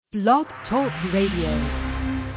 Blog Talk Radio.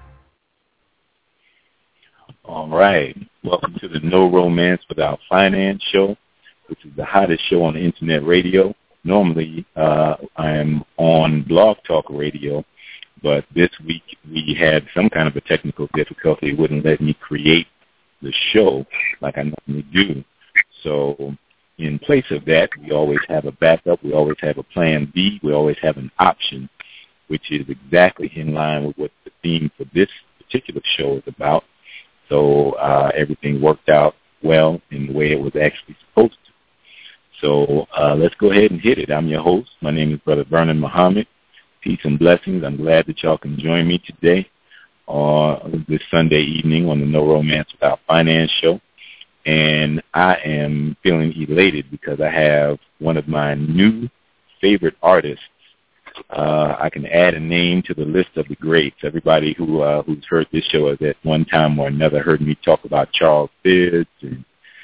All right. Welcome to the No Romance Without Finance show, which is the hottest show on the internet radio. Normally, I am on Blog Talk Radio, but this week we had some kind of a technical difficulty. It wouldn't let me create the show like I normally do. So in place of that, we always have a backup. We always have a plan B. We always have an option, which is exactly in line with what the theme for this particular show is about. So everything worked out well in the way it was actually supposed to. So let's go ahead and hit it. I'm your host. My name is Brother Vernon Muhammad. Peace and blessings. I'm glad that y'all can join me today on this Sunday evening on the No Romance Without Finance show. And I am feeling elated because I have one of my new favorite artists. I can add a name to the list of the greats. Everybody who's heard this show has at one time or another heard me talk about Charles Fitz and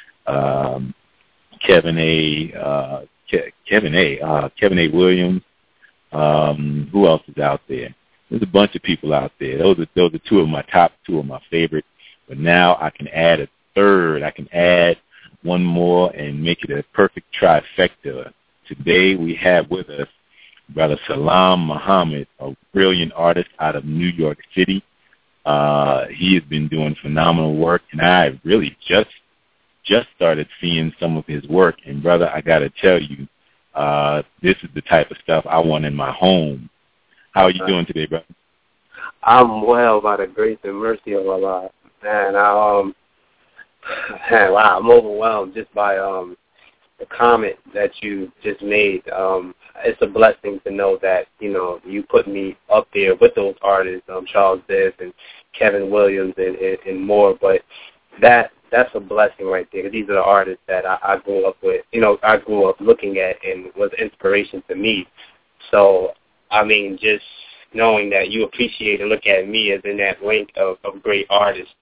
Kevin A. Williams. Who else is out there? There's a bunch of people out there. Those are two of my favorites. But now I can add a third. I can add one more and make it a perfect trifecta. Today we have with us Brother Salam Muhammad, a brilliant artist out of New York City. He has been doing phenomenal work, and I really just started seeing some of his work. And, brother, I got to tell you, this is the type of stuff I want in my home. How are you doing today, brother? I'm well by the grace and mercy of Allah. Man, wow, I'm overwhelmed just by the comment that you just made. It's a blessing to know that, you put me up there with those artists, Charles Fitz and Kevin Williams and more. But that's a blessing right there. These are the artists that I grew up with. I grew up looking at and was inspiration to me. So, I mean, just knowing that you appreciate and look at me as in that rank of great artists.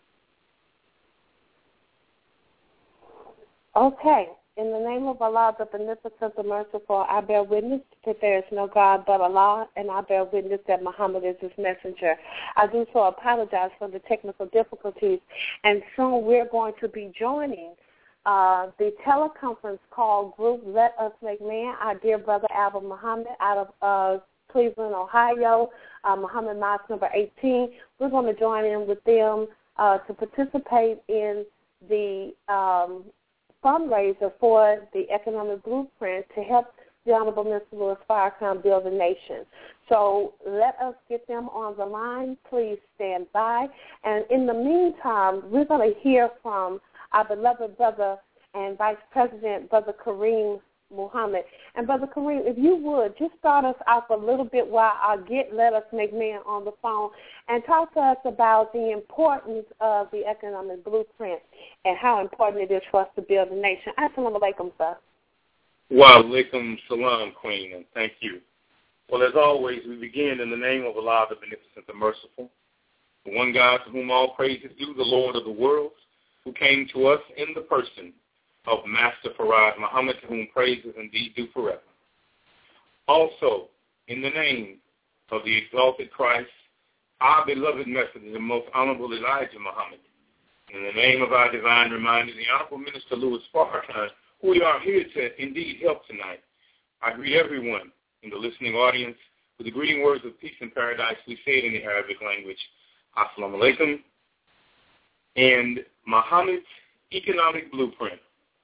Okay. In the name of Allah, the Beneficent, the Merciful, I bear witness that there is no God but Allah, and I bear witness that Muhammad is his messenger. I do so apologize for the technical difficulties, and soon we're going to be joining the teleconference call group, Let Us Make Man, our dear brother Albert Muhammad out of Cleveland, Ohio, Muhammad Mosque number 18. We're going to join in with them to participate in the fundraiser for the economic blueprint to help the Honorable Mr. Louis Farrakhan build a nation. So let us get them on the line. Please stand by. And in the meantime, we're going to hear from our beloved brother and Vice President, Brother Kareem Muhammad. And Brother Kareem, if you would, just start us off a little bit while I get Let Us Make Man on the phone and talk to us about the importance of the economic blueprint and how important it is for us to build a nation. Assalamu alaikum, sir. Wa alaikum salam, Queen, and thank you. Well, as always, we begin in the name of Allah, the Beneficent, the Merciful, the one God to whom all praise is due, the Lord of the worlds, who came to us in the person of Master Farad Muhammad, to whom praise is indeed due forever. Also, in the name of the exalted Christ, our beloved messenger, the most honorable Elijah Muhammad, in the name of our divine reminder, the Honorable Minister Louis Farrakhan, who we are here to indeed help tonight, I greet everyone in the listening audience with the greeting words of peace and paradise. We say it in the Arabic language, Assalamu alaikum, and Muhammad's economic blueprint.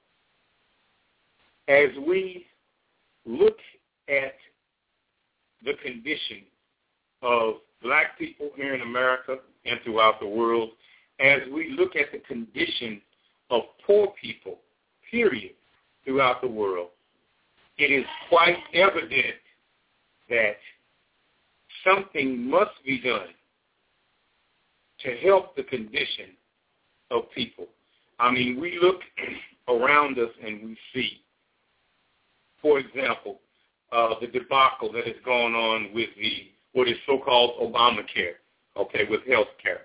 As we look at the condition of black people here in America and throughout the world, as we look at the condition of poor people, period, throughout the world, it is quite evident that something must be done to help the condition of people. I mean, we look around us and we see, for example, the debacle that has gone on with what is so-called Obamacare, with health care.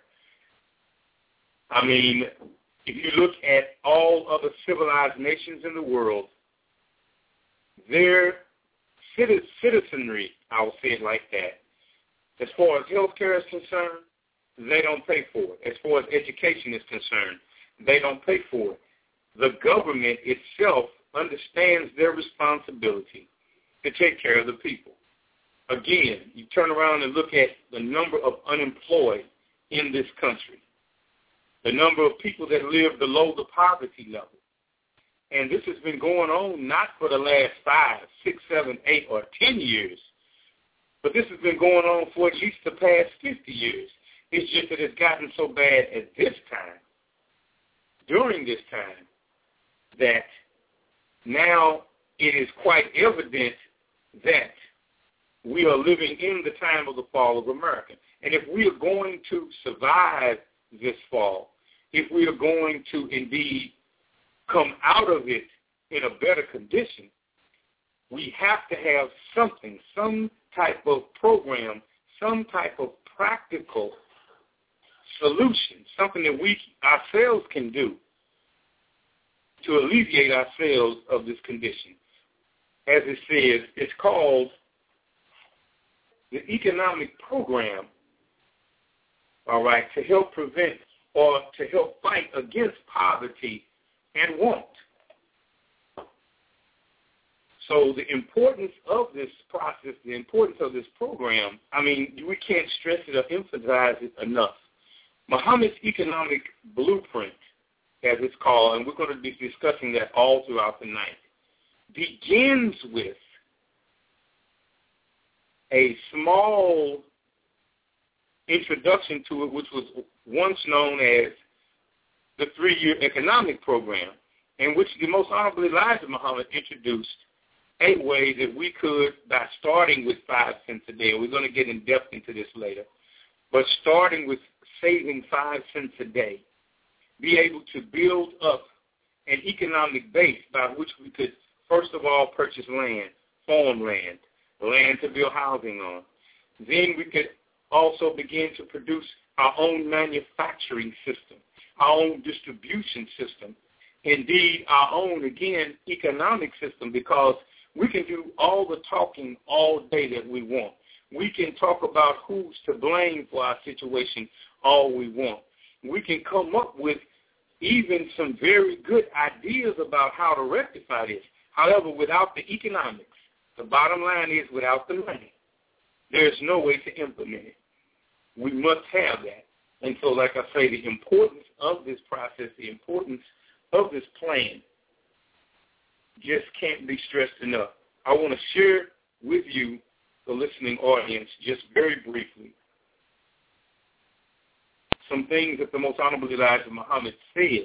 I mean, if you look at all other civilized nations in the world, their citizenry, I will say it like that, As far as health care is concerned, they don't pay for it. As far as education is concerned, they don't pay for it. The government itself understands their responsibility to take care of the people. Again, you turn around and look at the number of unemployed in this country, the number of people that live below the poverty level. And this has been going on not for the last 5, 6, 7, 8, or 10 years, but this has been going on for at least the past 50 years. It's just that it's gotten so bad at this time, during this time, that now it is quite evident that we are living in the time of the fall of America. And if we are going to survive this fall, if we are going to indeed come out of it in a better condition, we have to have something, some type of program, some type of practical solution, something that we ourselves can do to alleviate ourselves of this condition. As it says, it's called the economic program, all right, to help prevent or to help fight against poverty and want. So the importance of this process, the importance of this program, I mean, we can't stress it or emphasize it enough. Muhammad's economic blueprint, as it's called, and we're going to be discussing that all throughout the night, begins with a small introduction to it, which was once known as the 3-year economic program, in which the Most Honorable Elijah Muhammad introduced a way that we could, by starting with 5 cents a day, we're going to get in depth into this later, but starting with saving 5 cents a day, be able to build up an economic base by which we could, first of all, purchase land, farmland, land to build housing on. Then we could also begin to produce our own manufacturing system, our own distribution system, indeed our own, again, economic system, because we can do all the talking all day that we want. We can talk about who's to blame for our situation all we want. We can come up with even some very good ideas about how to rectify this. However, without the economics, the bottom line is without the money, there's no way to implement it. We must have that. And so, like I say, the importance of this process, the importance of this plan just can't be stressed enough. I want to share with you, the listening audience, just very briefly, some things that the Most Honorable Elijah Muhammad said,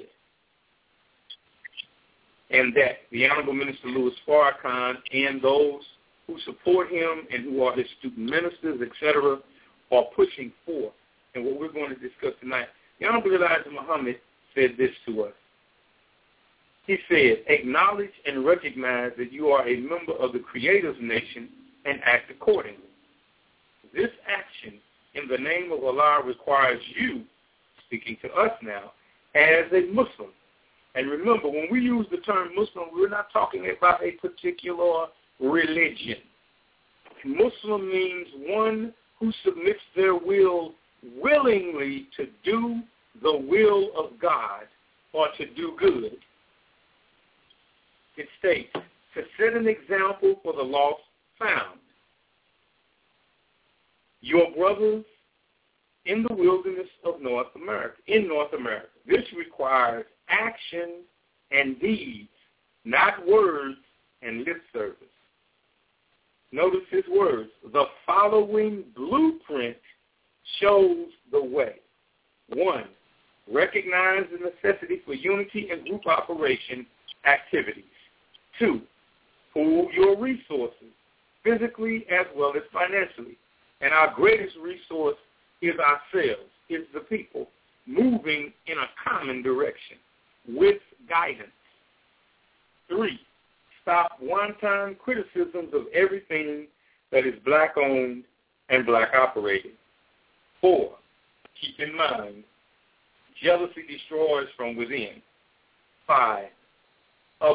and that the Honorable Minister Louis Farrakhan and those who support him and who are his student ministers, etc., are pushing for, and what we're going to discuss tonight. The Honorable Elijah Muhammad said this to us. He said, acknowledge and recognize that you are a member of the Creator's nation and act accordingly. This action in the name of Allah requires you, speaking to us now, as a Muslim. And remember, when we use the term Muslim, we're not talking about a particular religion. Muslim means one who submits their will willingly to do the will of God or to do good. It states, to set an example for the lost found. Your brothers in the wilderness of North America, This requires action and deeds, not words and lip service. Notice his words. The following blueprint shows the way. 1, recognize the necessity for unity and group operation activities. 2, pool your resources, physically as well as financially. And our greatest resource is ourselves, is the people, moving in a common direction with guidance. 3, stop one-time criticisms of everything that is black-owned and black-operated. 4, keep in mind, jealousy destroys from within. 5,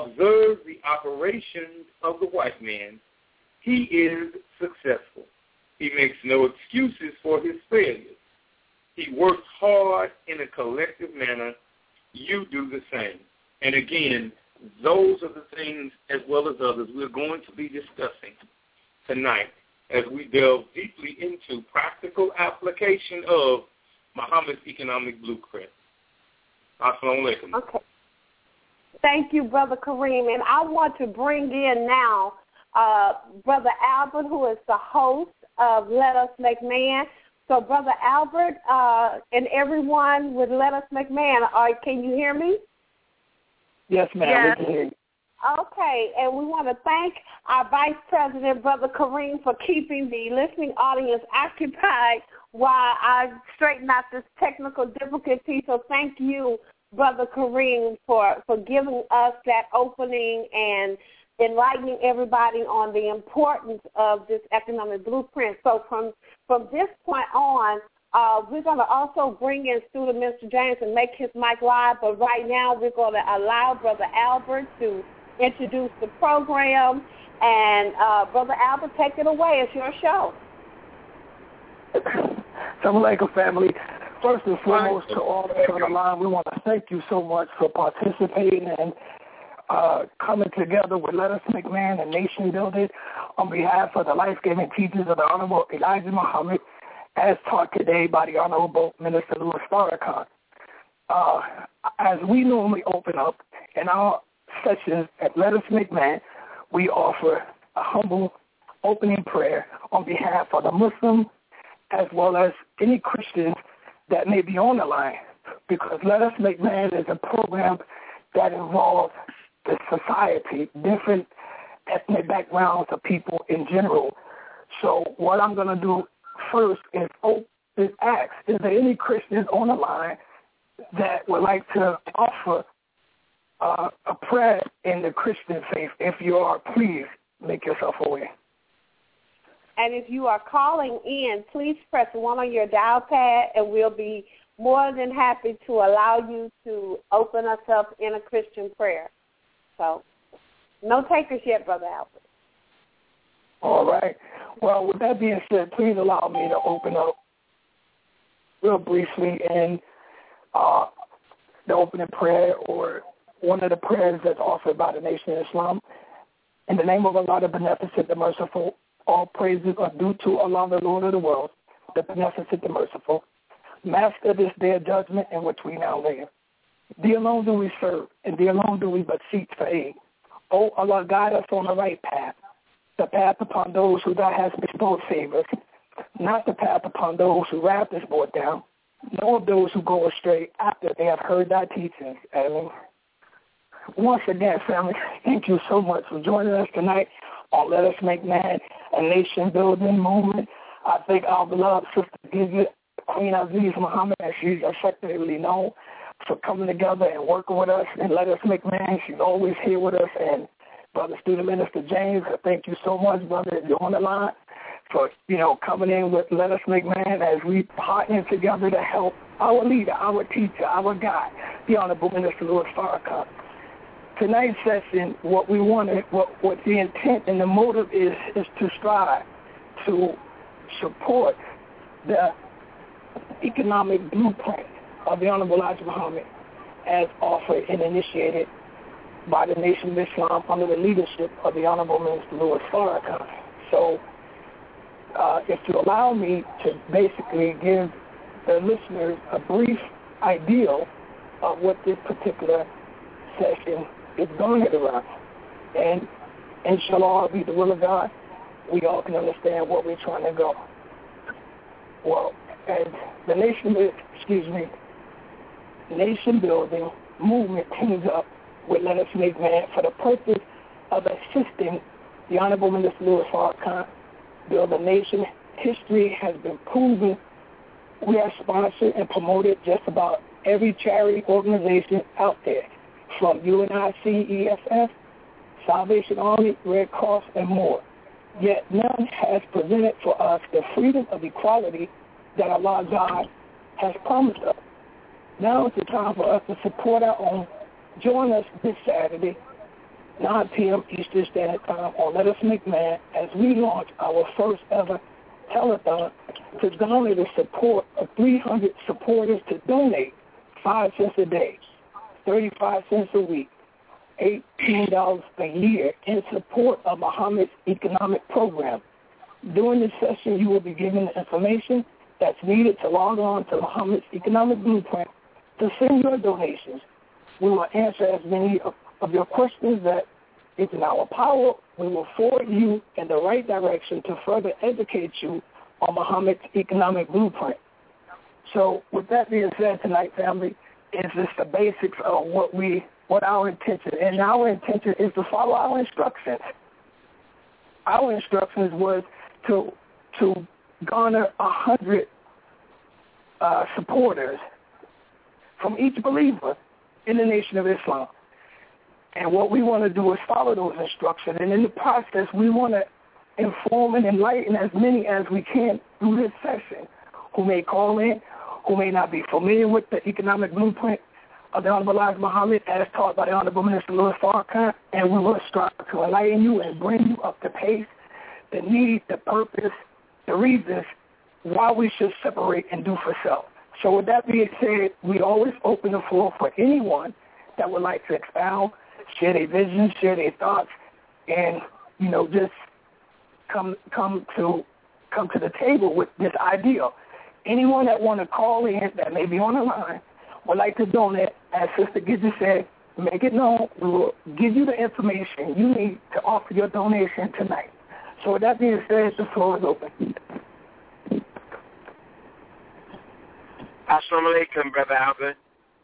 observe the operations of the white man. He is successful. He makes no excuses for his failures. He works hard in a collective manner. You do the same. And again, those are the things, as well as others, we're going to be discussing tonight as we delve deeply into practical application of Muhammad's economic blueprint. Assalamu alaikum. Okay. Thank you, Brother Kareem. And I want to bring in now Brother Albert, who is the host of Let Us Make Man. So, Brother Albert and everyone with Let Us Make Man, can you hear me? Yes, ma'am. Yes. We can hear you. Okay, and we want to thank our Vice President, Brother Kareem, for keeping the listening audience occupied while I straighten out this technical difficulty. So thank you, Brother Kareem, for giving us that opening and enlightening everybody on the importance of this economic blueprint. So from this point on, we're going to also bring in student Mr. James and make his mic live, but right now we're going to allow Brother Albert to introduce the program. And Brother Albert, take it away. It's your show. Assalamu alaikum, family. First and foremost, to all that's on the line, we want to thank you so much for participating and coming together with Let Us Make Man and Nation Building on behalf of the life-giving teachings of the Honorable Elijah Muhammad, as taught today by the Honorable Minister Louis Farrakhan. As we normally open up in our sessions at Let Us Make Man, we offer a humble opening prayer on behalf of the Muslim as well as any Christians that may be on the line, because Let Us Make Man is a program that involves the society, different ethnic backgrounds of people in general. So what I'm going to do first is ask, is there any Christians on the line that would like to offer a prayer in the Christian faith? If you are, please make yourself aware. And if you are calling in, please press 1 on your dial pad, and we'll be more than happy to allow you to open us up in a Christian prayer. So, no takers yet, Brother Albert. All right. Well, with that being said, please allow me to open up real briefly in the opening prayer, or one of the prayers that's offered by the Nation of Islam. In the name of Allah, the Beneficent, the Merciful, all praises are due to Allah, the Lord of the world, the Beneficent, the Merciful, Master of this day of judgment in which we now live. Thee alone do we serve, and thee alone do we but seek for aid. O Allah, guide us on the right path, the path upon those who thou hast bestowed favors, not the path upon those who wrath is brought down, nor of those who go astray after they have heard thy teachings. Amen. Once again, family, thank you so much for joining us tonight on Let Us Make Man, a nation building movement. I thank our beloved Sister Gizit, Queen Aziz Muhammad, as she's affectionately known, for coming together and working with us and Let Us Make Man. She's always here with us. And Brother Student Minister James, thank you so much, brother, if you're on the line, for, coming in with Let Us Make Man as we partner together to help our leader, our teacher, our guide, the Honorable Minister Louis Farrakhan. Tonight's session, what we wanted, what the intent and the motive is to strive to support the economic blueprint of the Honorable Elijah Muhammad as offered and initiated by the Nation of Islam under the leadership of the Honorable Minister Louis Farrakhan. So if you allow me to basically give the listeners a brief idea of what this particular session is going around. And inshallah, be the will of God, we all can understand what we're trying to go. Well, as the nation building movement teams up with Let Us Make Man for the purpose of assisting the Honorable Minister Louis Farrakhan build a nation. History has been proven. We have sponsored and promoted just about every charity organization out there, from UNIC, EFF, Salvation Army, Red Cross, and more. Yet none has presented for us the freedom of equality that Allah God has promised us. Now is the time for us to support our own. Join us this Saturday, 9 p.m. Eastern Standard Time on Let Us Make Man as we launch our first ever telethon to garner the support of 300 supporters to donate 5 cents a day, 35 cents a week, $18 a year in support of Muhammad's economic program. During this session, you will be given the information that's needed to log on to Muhammad's economic blueprint to send your donations. We will answer as many of your questions that is in our power. We will forward you in the right direction to further educate you on Muhammad's economic blueprint. So with that being said tonight, family, is just the basics of what our intention. And our intention is to follow our instructions. Our instructions was to garner 100 supporters from each believer in the Nation of Islam. And what we want to do is follow those instructions. And in the process, we want to inform and enlighten as many as we can through this session who may call in, who may not be familiar with the economic blueprint of the Honorable Elijah Muhammad as taught by the Honorable Minister Louis Farrakhan. And we will strive to enlighten you and bring you up to pace, the need, the purpose, the reasons why we should separate and do for self. So with that being said, we always open the floor for anyone that would like to expound, share their visions, share their thoughts, and, just come to the table with this ideal. Anyone that want to call in that may be on the line would like to donate, as Sister Gidget said, make it known. We will give you the information you need to offer your donation tonight. So with that being said, the floor is open. Assalamu alaikum, Brother Albert.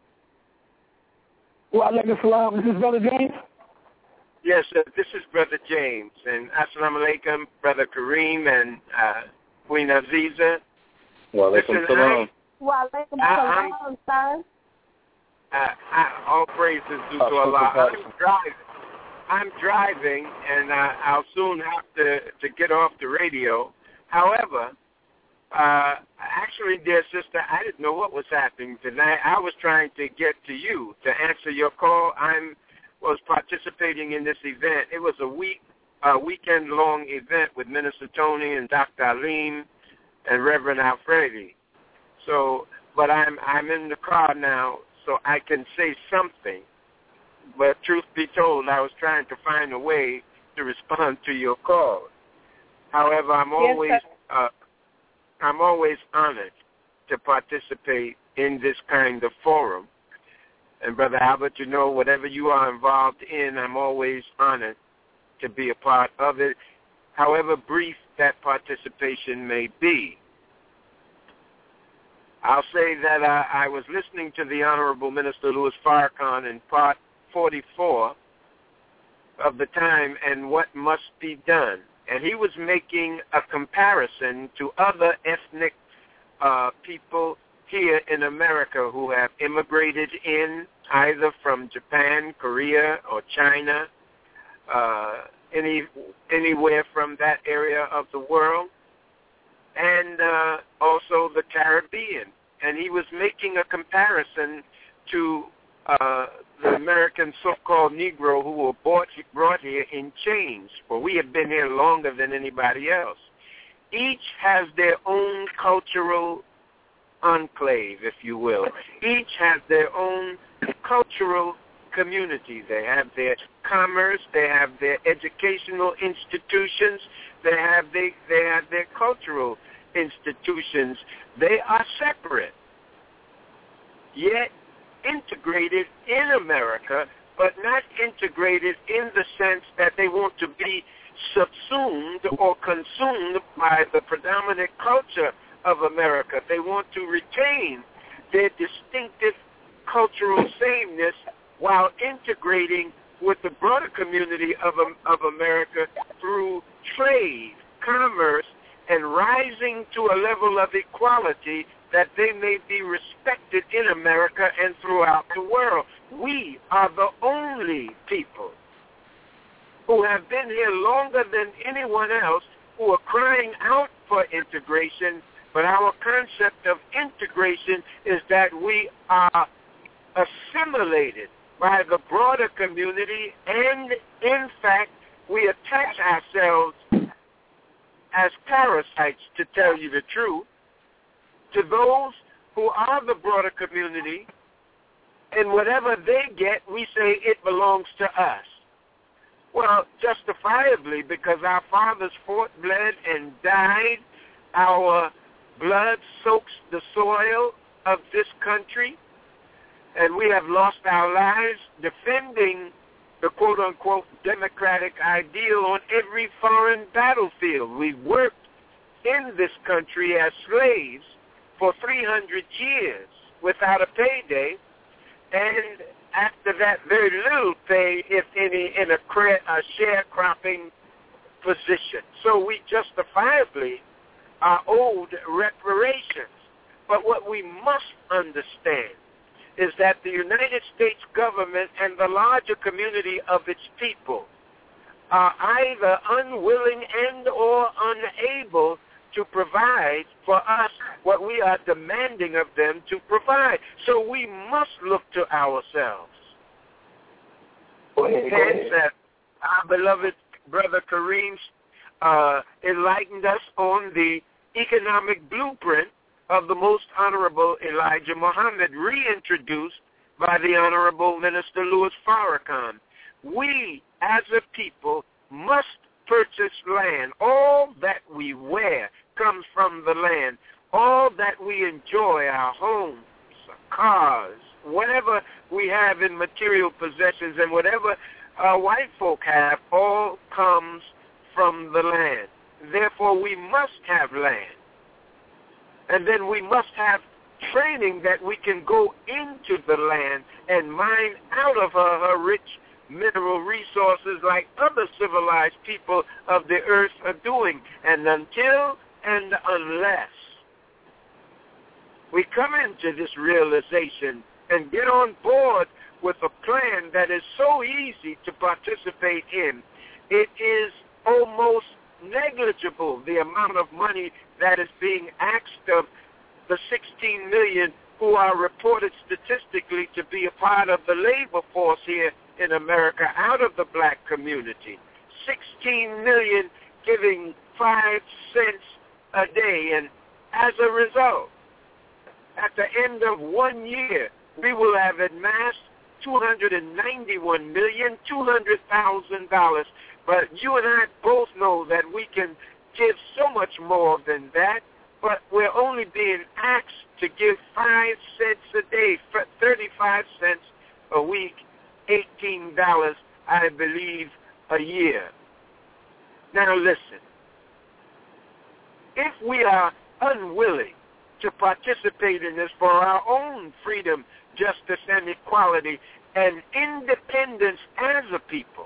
Wa alaikum salam. This is Brother James? Yes, sir. This is Brother James. And assalamu alaikum, Brother Kareem and Queen Aziza. Wa alaikum salam. Wa alaikum salam, sir. All praise is due to Allah. I'm driving, and I'll soon have to get off the radio. However, actually, dear sister, I didn't know what was happening tonight. I was trying to get to you to answer your call. I was participating in this event. It was a weekend-long event with Minister Tony and Dr. Alim and Reverend Alfredi. So, but I'm in the car now, so I can say something. But truth be told, I was trying to find a way to respond to your call. However, I'm always honored to participate in this kind of forum. And Brother Albert, whatever you are involved in, I'm always honored to be a part of it, however brief that participation may be. I'll say that I was listening to the Honorable Minister Louis Farrakhan in part 44 of the time and what must be done. And he was making a comparison to other ethnic people here in America who have immigrated in either from Japan, Korea, or China, anywhere from that area of the world, and also the Caribbean. And he was making a comparison to the American so-called Negro who were brought here in chains, for we have been here longer than anybody else. Each has their own cultural enclave, if you will. Each has their own cultural community. They have their commerce, they have their educational institutions, they have their cultural institutions. They are separate, yet integrated in America, but not integrated in the sense that they want to be subsumed or consumed by the predominant culture of America. They want to retain their distinctive cultural sameness while integrating with the broader community of America through trade, commerce, and rising to a level of equality that they may be respected in America and throughout the world. We are the only people who have been here longer than anyone else who are crying out for integration, but our concept of integration is that we are assimilated by the broader community, and in fact, we attach ourselves as parasites, to tell you the truth. To those who are the broader community, and whatever they get, we say it belongs to us. Well, justifiably, because our fathers fought, bled, and died. Our blood soaks the soil of this country, and we have lost our lives defending the quote-unquote democratic ideal on every foreign battlefield. We've worked in this country as slaves for 300 years without a payday, and after that, very little pay, if any, in a sharecropping position. So we justifiably are owed reparations. But what we must understand is that the United States government and the larger community of its people are either unwilling and or unable to provide for us what we are demanding of them to provide. So we must look to ourselves. Hence, our beloved Brother Kareem enlightened us on the economic blueprint of the Most Honorable Elijah Muhammad, reintroduced by the Honorable Minister Louis Farrakhan. We, as a people, must purchase land. All that we wear comes from the land. All that we enjoy, our homes, our cars, whatever we have in material possessions and whatever white folk have, all comes from the land. Therefore, we must have land. And then we must have training that we can go into the land and mine out of her rich mineral resources like other civilized people of the earth are doing. And until and unless we come into this realization and get on board with a plan that is so easy to participate in, it is almost negligible the amount of money that is being asked of the 16 million who are reported statistically to be a part of the labor force here in America out of the black community. 16 million giving 5 cents a day. And as a result, at the end of 1 year, we will have amassed $291,200,000. But you and I both know that we can give so much more than that, but we're only being asked to give 5 cents a day, 35 cents a week, $18, I believe, a year. Now listen, if we are unwilling to participate in this for our own freedom, justice, and equality, and independence as a people,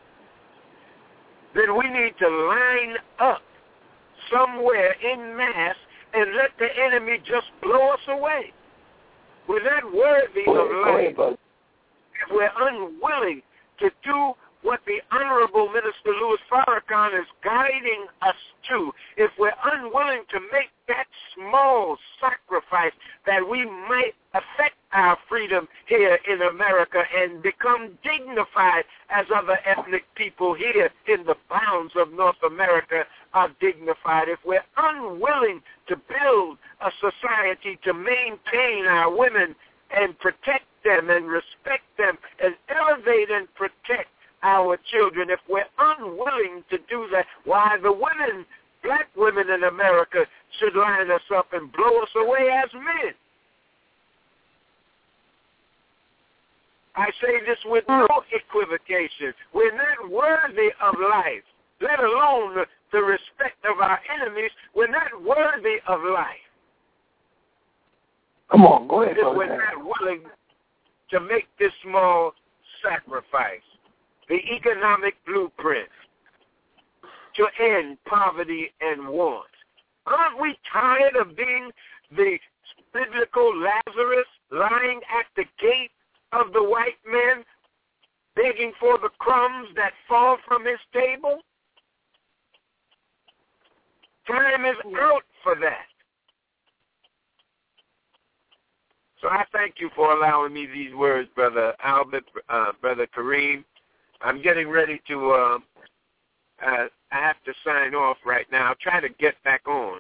then we need to line up somewhere in mass and let the enemy just blow us away. We're not worthy of life if we're unwilling to do what the Honorable Minister Louis Farrakhan is guiding us to, if we're unwilling to make that small sacrifice that we might affect our freedom here in America and become dignified as other ethnic people here in the bounds of North America are dignified, if we're unwilling to build a society to maintain our women and protect them and respect them and elevate and protect our children, if we're unwilling to do that, why the women, black women in America, should line us up and blow us away as men. I say this with no equivocation. We're not worthy of life, let alone the respect of our enemies. We're not worthy of life. Come on, go ahead. If we're not willing to make this small sacrifice, the economic blueprint to end poverty and want. Aren't we tired of being the biblical Lazarus lying at the gate of the white man, begging for the crumbs that fall from his table? Time is out for that. So I thank you for allowing me these words, Brother Albert, Brother Kareem. I'm getting ready to I have to sign off right now. I'll try to get back on.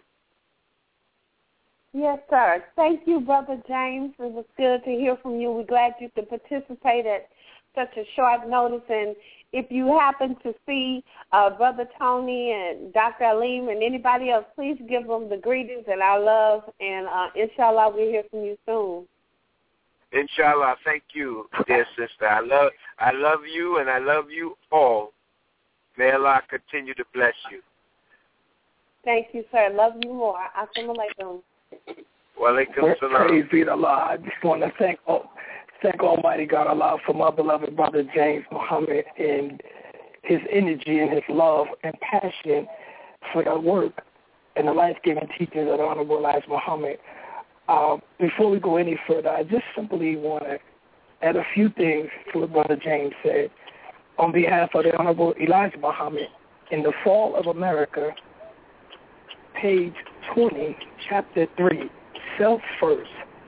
Yes, sir. Thank you, Brother James. It was good to hear from you. We're glad you could participate at such a short notice. And if you happen to see Brother Tony and Dr. Aleem and anybody else, please give them the greetings and our love. And inshallah, we'll hear from you soon. Inshallah. Thank you, dear sister. I love you, and I love you all. May Allah continue to bless you. Thank you, sir. Love you more. Assalamu alaikum. Wa alaikum salam. Praise be to Allah. I just want to thank Almighty God Allah for my beloved brother James Muhammad and his energy and his love and passion for the work and the life-giving teachings of the Honorable Elijah Muhammad. Before we go any further, I just simply want to add a few things to what Brother James said. On behalf of the Honorable Elijah Muhammad, in The Fall of America, page 20, chapter 3, self first.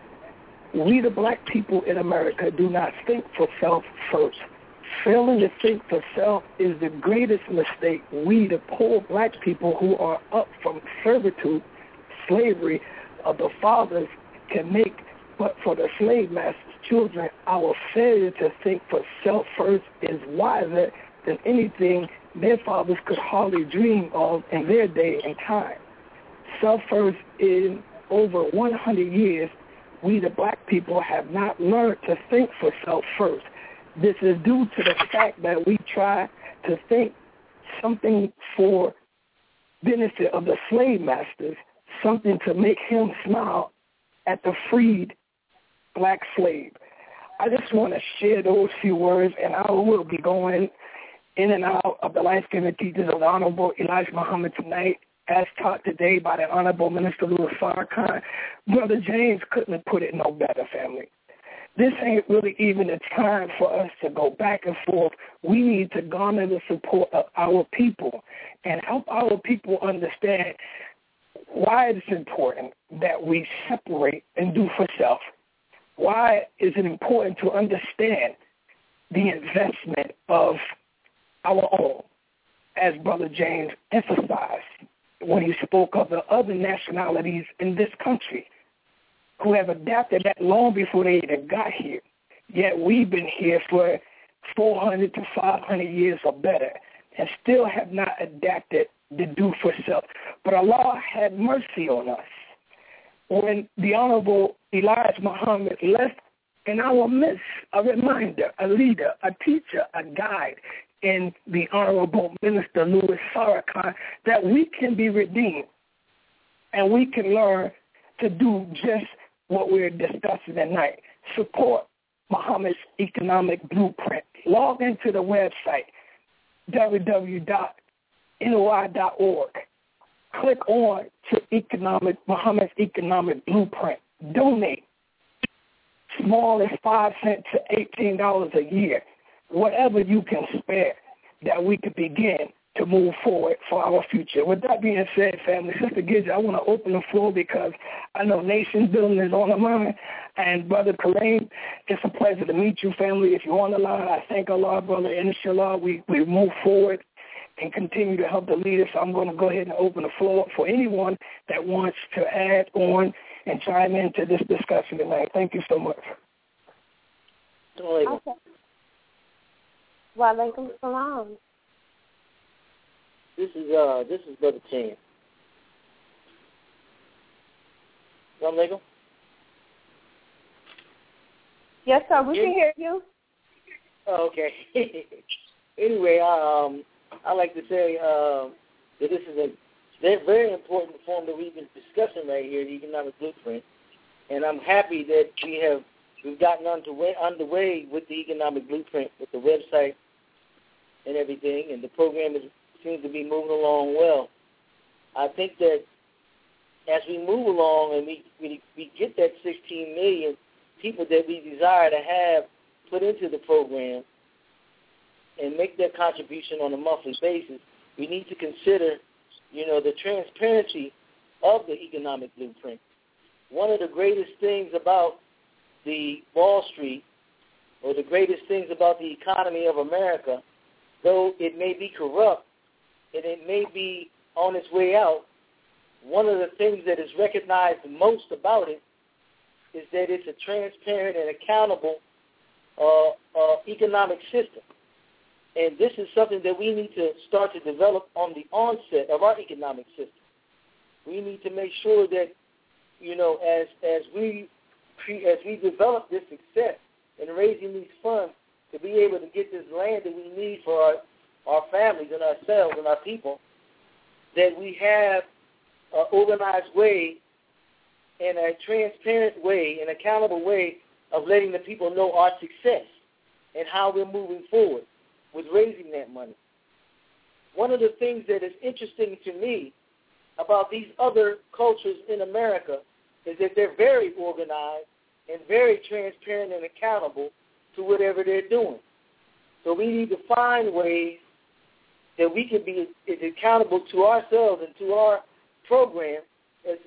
We, the black people in America, do not think for self first. Failing to think for self is the greatest mistake we, the poor black people who are up from servitude, slavery of the fathers, can make. But for the slave master's children, our failure to think for self first is wiser than anything their fathers could hardly dream of in their day and time. Self first, in over 100 years, we the black people have not learned to think for self first. This is due to the fact that we try to think something for benefit of the slave masters, something to make him smile at the freed black slave. I just want to share those few words, and I will be going in and out of the life-giving teachings of the Honorable Elijah Muhammad tonight, as taught today by the Honorable Minister Louis Farrakhan. Brother James couldn't have put it no better, family. This ain't really even a time for us to go back and forth. We need to garner the support of our people and help our people understand why it's important that we separate and do for self. Why is it important to understand the investment of our own, as Brother James emphasized when he spoke of the other nationalities in this country who have adapted that long before they even got here. Yet we've been here for 400 to 500 years or better and still have not adapted the do for self. But Allah had mercy on us when the Honorable Elijah Muhammad left in our midst a reminder, a leader, a teacher, a guide in the Honorable Minister Louis Farrakhan, that we can be redeemed and we can learn to do just what we're discussing tonight. Support Muhammad's economic blueprint. Log into the website, www.noi.org. Click on to Muhammad's economic blueprint. Donate. Small as 5 cents to $18 a year. Whatever you can spare, that we could begin to move forward for our future. With that being said, family, Sister Gidget, I want to open the floor because I know nation building is on the mind. And Brother Kareem, it's a pleasure to meet you, family. If you're on the line, I thank Allah, brother. Inshallah, we move forward and continue to help the leaders. So I'm going to go ahead and open the floor for anyone that wants to add on and chime into this discussion tonight. Thank you so much. Okay. Wa alaikum salam. This is Brother Chan. Assalamu alaikum. Yes, sir. We can hear you. Oh, okay. Anyway, I like to say that this is a very important form that we've been discussing right here, the economic blueprint, and I'm happy that we've gotten underway with the economic blueprint, with the website and everything, and the program seems to be moving along well. I think that as we move along and we get that 16 million people that we desire to have put into the program and make their contribution on a monthly basis, we need to consider, the transparency of the economic blueprint. One of the greatest things about the Wall Street, or the greatest things about the economy of America, though it may be corrupt and it may be on its way out, one of the things that is recognized most about it is that it's a transparent and accountable economic system. And this is something that we need to start to develop on the onset of our economic system. We need to make sure that, as we develop this success in raising these funds to be able to get this land that we need for our families and ourselves and our people, that we have an organized way and a transparent way, an accountable way of letting the people know our success and how we're moving forward with raising that money. One of the things that is interesting to me about these other cultures in America is that they're very organized and very transparent and accountable to whatever they're doing. So we need to find ways that we can be as accountable to ourselves and to our program as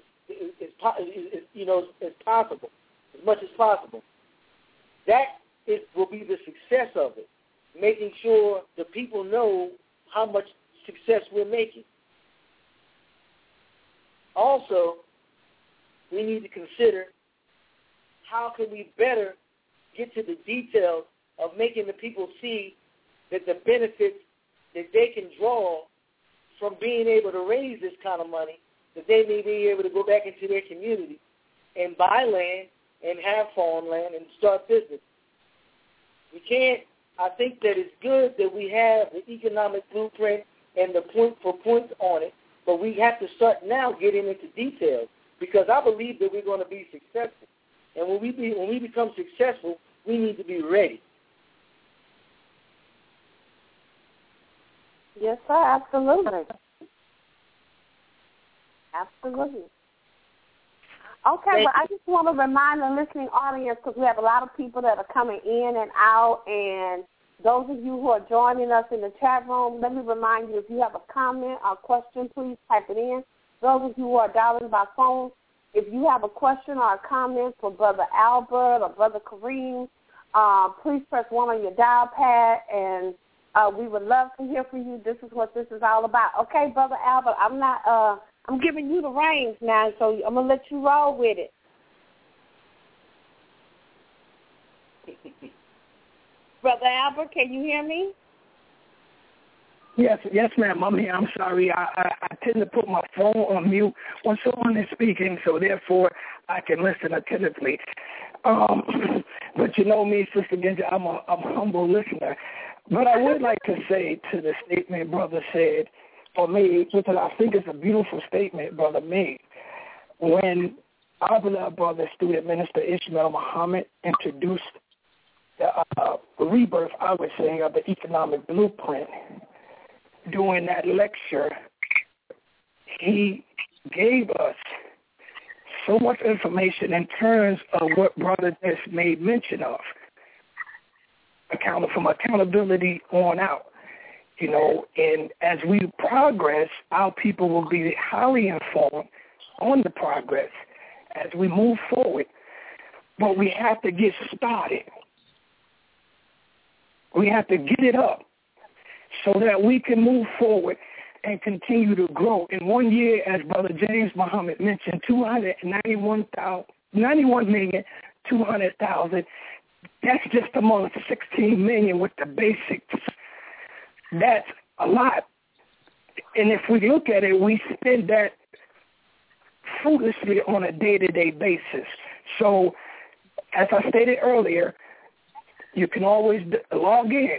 possible, as much as possible. That will be the success of it, making sure the people know how much success we're making. Also, we need to consider how can we better get to the details of making the people see that the benefits that they can draw from being able to raise this kind of money, that they may be able to go back into their community and buy land and have farmland and start business. I think that it's good that we have the economic blueprint and the point for points on it, but we have to start now getting into details, because I believe that we're going to be successful. And when we become successful, we need to be ready. Yes, sir, absolutely. Absolutely. Okay, but I just want to remind the listening audience, because we have a lot of people that are coming in and out, and those of you who are joining us in the chat room, let me remind you, if you have a comment or question, please type it in. Those of you who are dialing by phone, if you have a question or a comment for Brother Albert or Brother Kareem, please press 1 on your dial pad, and we would love to hear from you. This is what this is all about. Okay, Brother Albert, I'm giving you the reins now, so I'm going to let you roll with it. Brother Albert, can you hear me? Yes, ma'am. I'm here. I'm sorry. I tend to put my phone on mute when someone is speaking, so therefore I can listen attentively. But you know me, Sister Ginger, I'm a humble listener. But I would like to say to the statement Brother said, or made, because I think it's a beautiful statement Brother made, when our beloved brother, student minister Ishmael Muhammad, introduced the rebirth, I would say, of the economic blueprint. During that lecture, he gave us so much information in terms of what Brother just made mention of, from accountability on out. And as we progress, our people will be highly informed on the progress as we move forward. But we have to get started. We have to get it up so that we can move forward and continue to grow. In 1 year, as Brother James Muhammad mentioned, 91,200,000. That's just among 16 million with the basics. That's a lot. And if we look at it, we spend that fruitlessly on a day-to-day basis. So, as I stated earlier, you can always log in,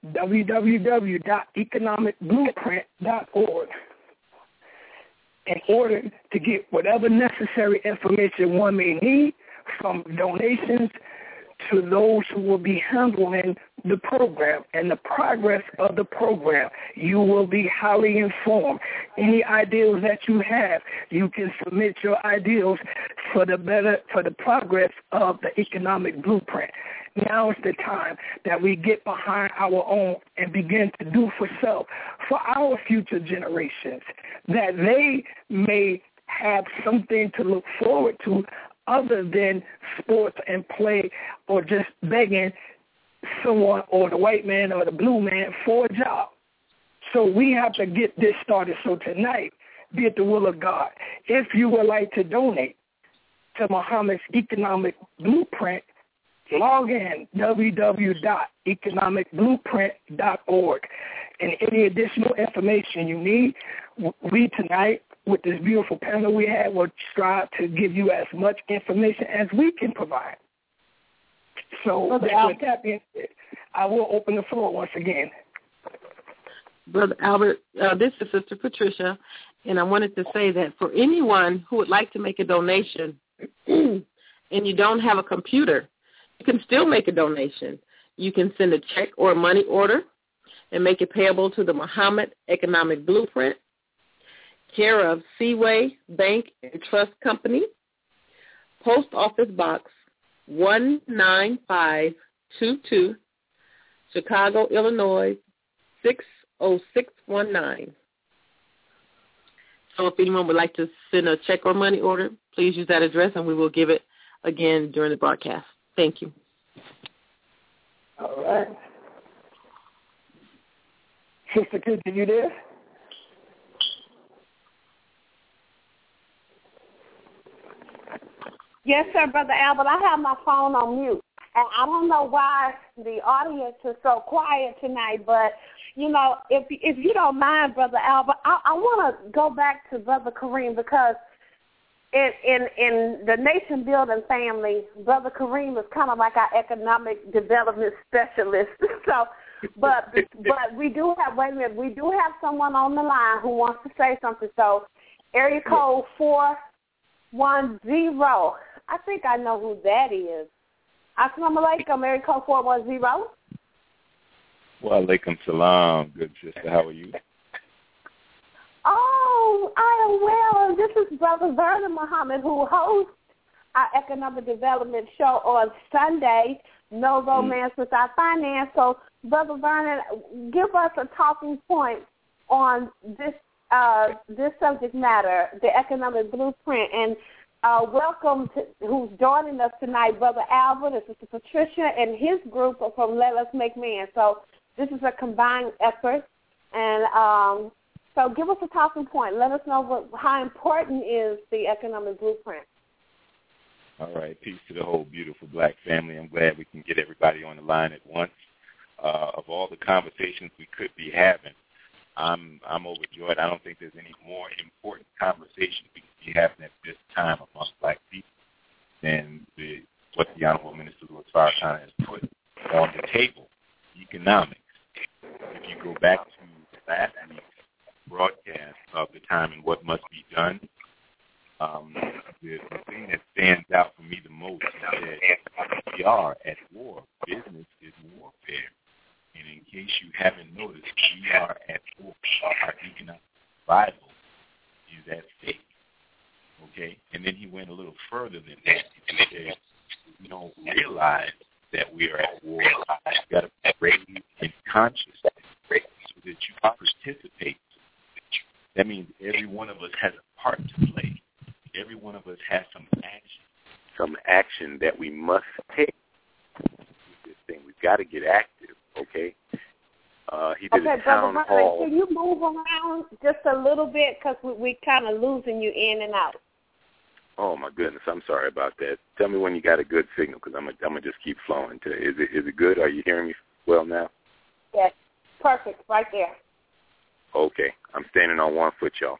www.economicblueprint.org, in order to get whatever necessary information one may need, from donations to those who will be handling the program and the progress of the program. You will be highly informed. Any ideals that you have, you can submit your ideals for the progress of the economic blueprint. Now is the time that we get behind our own and begin to do for self, for our future generations, that they may have something to look forward to other than sports and play, or just begging someone or the white man or the blue man for a job. So we have to get this started. So tonight, be it the will of God, if you would like to donate to Muhammad's Economic Blueprint, log in www.economicblueprint.org. And any additional information you need, we tonight, with this beautiful panel we had, will strive to give you as much information as we can provide. So with that being said, I will open the floor once again. Brother Albert, this is Sister Patricia, and I wanted to say that for anyone who would like to make a donation and you don't have a computer, you can still make a donation. You can send a check or a money order and make it payable to the Muhammad Economic Blueprint, care of Seaway Bank and Trust Company, Post Office Box 19522, Chicago, Illinois, 60619. So if anyone would like to send a check or money order, please use that address, and we will give it again during the broadcast. Thank you. All right. Sister Kid, are you there? Yes, sir, Brother Albert. I have my phone on mute. And I don't know why the audience is so quiet tonight, but, you know, if you don't mind, Brother Albert, I want to go back to Brother Kareem, because in the nation building family, Brother Kareem is kind of like our economic development specialist. So, but we do have someone on the line who wants to say something. So, area code 410. I think I know who that is. Assalamu alaikum, area code 410. Wa alaikum salam, good sister. How are you? Oh, I am well. This is Brother Vernon Muhammad, who hosts our economic development show on Sunday, No Romance Without Finance. So, Brother Vernon, give us a talking point on this subject matter, the economic blueprint, and welcome to who's joining us tonight, Brother Albert and Sister Patricia and his group from Let Us Make Man. So this is a combined effort, and so give us a talking point. Let us know how important is the economic blueprint. All right. Peace to the whole beautiful black family. I'm glad we can get everybody on the line at once. Of all the conversations we could be having, I'm overjoyed. I don't think there's any more important conversation we can be having at this time amongst black people than what the Honorable Minister Louis Farrakhan has put on the table, economics. If you go back to last week's broadcast of the time and what must be done, the thing that stands out for me the most is that we are at war. Business is warfare. And in case you haven't noticed, we are at war. Our economic survival is at stake. Okay? And then he went a little further than that. He said, we don't realize that we are at war. You've got to be raised in consciousness so that you can participate. That means every one of us has a part to play. Every one of us has some action that we must take with this thing. We've got to get active. Okay. He did a town hall. Can you move around just a little bit, because we kind of losing you in and out? Oh my goodness, I'm sorry about that. Tell me when you got a good signal, because I'm gonna just keep flowing. Is it good? Are you hearing me well now? Yes, perfect, right there. Okay, I'm standing on one foot, y'all.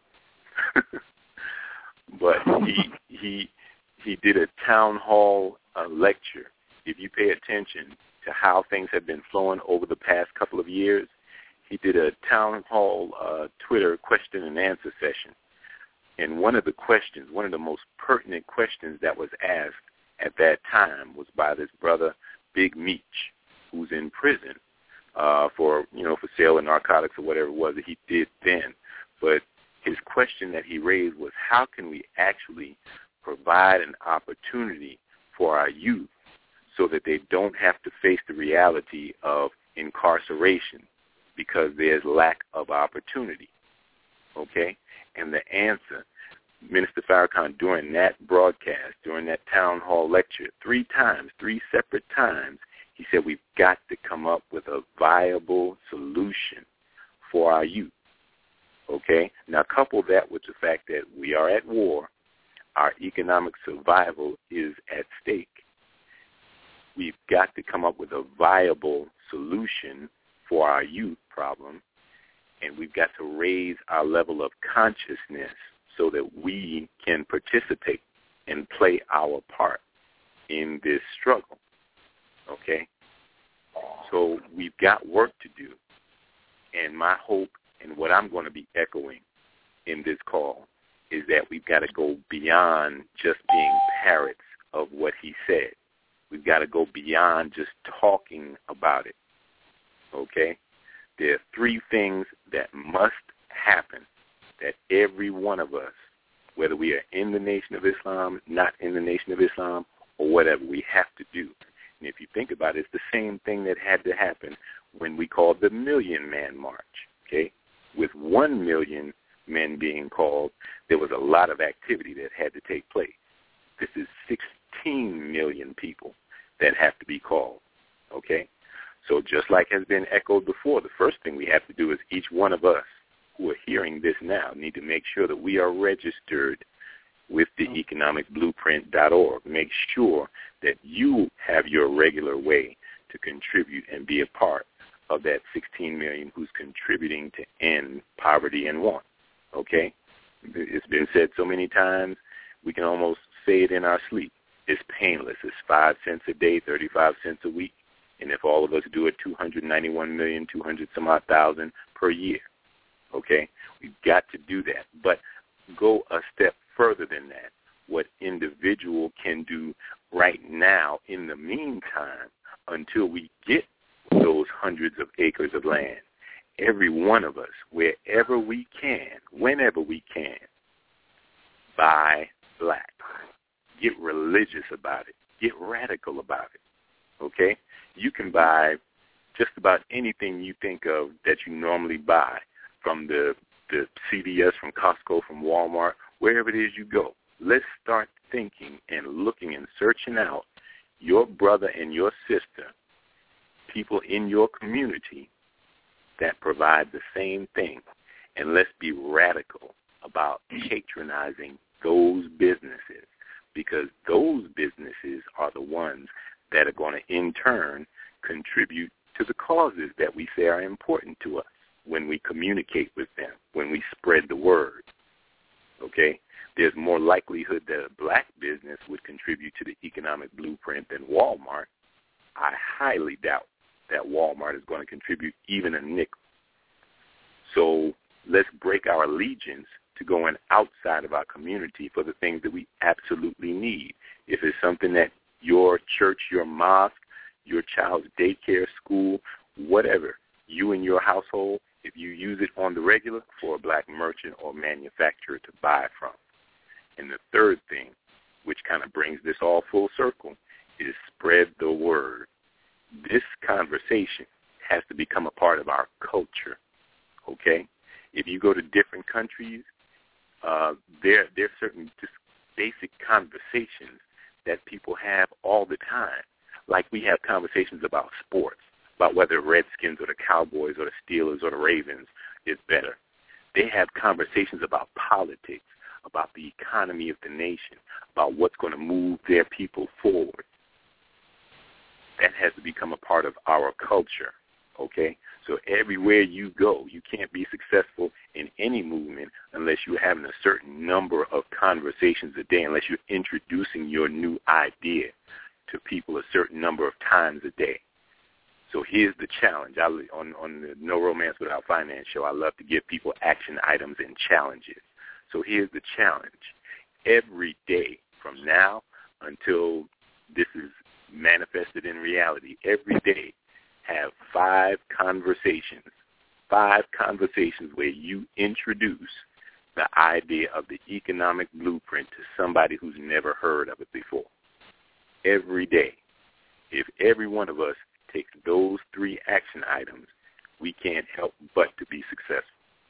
But he did a town hall lecture. If you pay attention to how things have been flowing over the past couple of years, he did a town hall Twitter question and answer session. And one of the most pertinent questions that was asked at that time was by this brother, Big Meech, who's in prison for sale of narcotics or whatever it was that he did then. But his question that he raised was, how can we actually provide an opportunity for our youth so that they don't have to face the reality of incarceration because there's lack of opportunity, okay? And the answer, Minister Farrakhan, during that broadcast, during that town hall lecture, three separate times, he said we've got to come up with a viable solution for our youth. Okay? Now, couple that with the fact that we are at war. Our economic survival is at stake. We've got to come up with a viable solution for our youth problem, and we've got to raise our level of consciousness so that we can participate and play our part in this struggle. Okay? So we've got work to do. And my hope and what I'm going to be echoing in this call is that we've got to go beyond just being parrots of what he said. We've got to go beyond just talking about it. Okay? There are three things that must happen that every one of us, whether we are in the Nation of Islam, not in the Nation of Islam, or whatever, we have to do. And if you think about it, it's the same thing that had to happen when we called the Million Man March. Okay? With 1 million men being called, there was a lot of activity that had to take place. This is 16 million people that have to be called. Okay? So just like has been echoed before, the first thing we have to do is each one of us who are hearing this now need to make sure that we are registered with the economicblueprint.org. Make sure that you have your regular way to contribute and be a part of that 16 million who's contributing to end poverty and want. Okay? It's been said so many times, we can almost say it in our sleep. It's painless. It's 5 cents a day, 35 cents a week. And if all of us do it, 291,200,000 per year. Okay? We've got to do that. But go a step further than that. What individual can do right now in the meantime until we get those hundreds of acres of land. Every one of us, wherever we can, whenever we can, buy black. Get religious about it. Get radical about it. Okay? You can buy just about anything you think of that you normally buy from the CVS, from Costco, from Walmart, wherever it is you go. Let's start thinking and looking and searching out your brother and your sister, people in your community that provide the same thing. And let's be radical about patronizing those businesses, because those businesses are the ones that are going to, in turn, contribute to the causes that we say are important to us when we communicate with them, when we spread the word. Okay? There's more likelihood that a black business would contribute to the economic blueprint than Walmart. I highly doubt that Walmart is going to contribute even a nickel. So let's break our allegiance to going outside of our community for the things that we absolutely need. If it's something that your church, your mosque, your child's daycare, school, whatever, you and your household, if you use it on the regular, for a black merchant or manufacturer to buy from. And the third thing, which kind of brings this all full circle, is spread the word. This conversation has to become a part of our culture, okay? If you go to different countries, there are certain just basic conversations that people have all the time. Like we have conversations about sports, about whether the Redskins or the Cowboys or the Steelers or the Ravens is better. They have conversations about politics, about the economy of the nation, about what's going to move their people forward. That has to become a part of our culture, okay? So everywhere you go, you can't be successful in any movement unless you're having a certain number of conversations a day, unless you're introducing your new idea to people a certain number of times a day. So here's the challenge. On the No Romance Without Finance show, I love to give people action items and challenges. So here's the challenge. Every day from now until this is manifested in reality, every day have 5 conversations where you introduce the idea of the economic blueprint to somebody who's never heard of it before. Every day. If every one of us takes those 3 action items, we can't help but to be successful.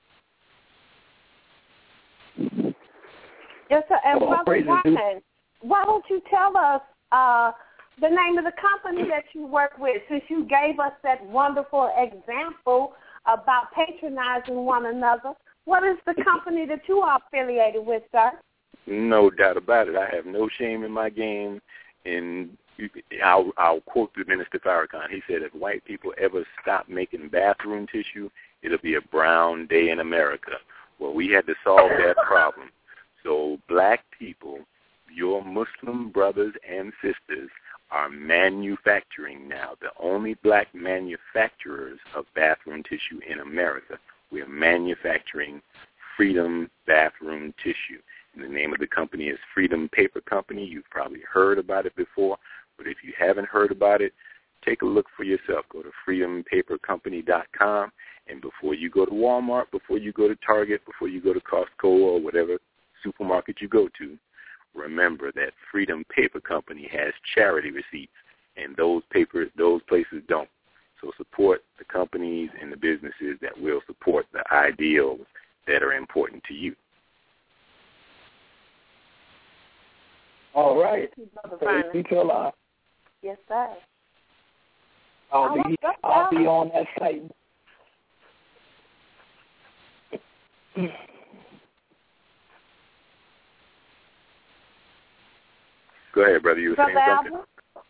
Yes, sir. And Brother Ryan, why don't you tell us the name of the company that you work with, since you gave us that wonderful example about patronizing one another. What is the company that you are affiliated with, sir? No doubt about it. I have no shame in my game. And I'll quote the Minister Farrakhan. He said, if white people ever stop making bathroom tissue, it'll be a brown day in America. Well, we had to solve that problem. So black people, your Muslim brothers and sisters, are manufacturing now, the only black manufacturers of bathroom tissue in America. We are manufacturing Freedom Bathroom Tissue. And the name of the company is Freedom Paper Company. You've probably heard about it before, but if you haven't heard about it, take a look for yourself. Go to freedompapercompany.com, and before you go to Walmart, before you go to Target, before you go to Costco or whatever supermarket you go to, remember that Freedom Paper Company has charity receipts, and those places don't. So support the companies and the businesses that will support the ideals that are important to you. All right. Praise be to Allah. Yes, sir. I'll be on that site. Go ahead, brother. You were saying something?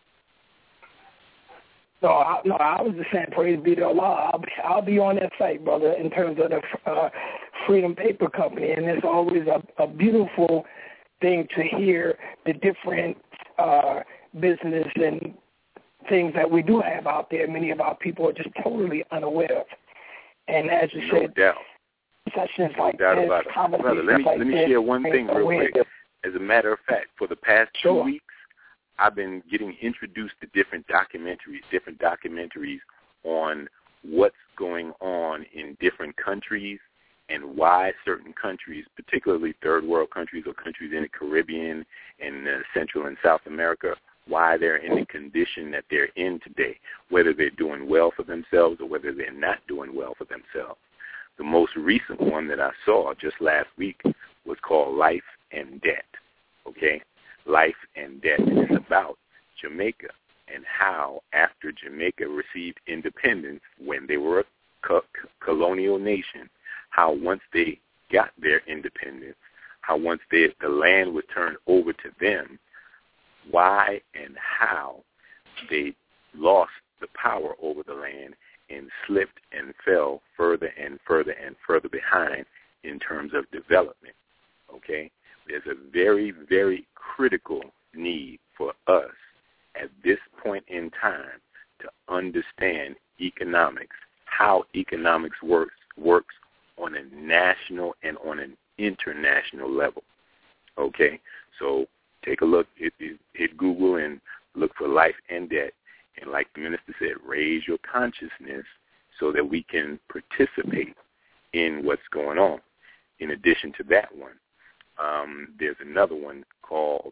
No, I was just saying, praise be to Allah. I'll be on that site, brother, in terms of the Freedom Paper Company, and it's always a beautiful thing to hear the different business and things that we do have out there. Many of our people are just totally unaware of. And as you said, sessions like this, brother, let me share one thing real quick. As a matter of fact, for the past 2 weeks, I've been getting introduced to different documentaries on what's going on in different countries and why certain countries, particularly third world countries or countries in the Caribbean and Central and South America, why they're in the condition that they're in today, whether they're doing well for themselves or whether they're not doing well for themselves. The most recent one that I saw just last week was called Life and Debt, okay? Life and Debt. And it's about Jamaica and how after Jamaica received independence when they were a colonial nation, how once they got their independence, how once the land was turned over to them, why and how they lost the power over the land and slipped and fell further and further and further behind in terms of development, okay? There's a very, very critical need for us at this point in time to understand economics, how economics works on a national and on an international level, okay? So take a look, hit Google and look for Life and Debt. And like the minister said, raise your consciousness so that we can participate in what's going on. In addition to that one, there's another one called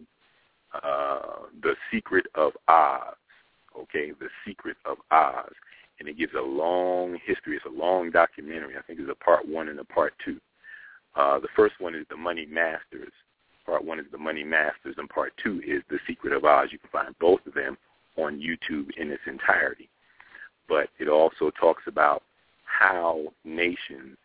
The Secret of Oz, okay? The Secret of Oz. And it gives a long history. It's a long documentary. I think there's a part 1 and a part 2. The first one is The Money Masters. Part 1 is The Money Masters, and part 2 is The Secret of Oz. You can find both of them on YouTube in its entirety. But it also talks about how nations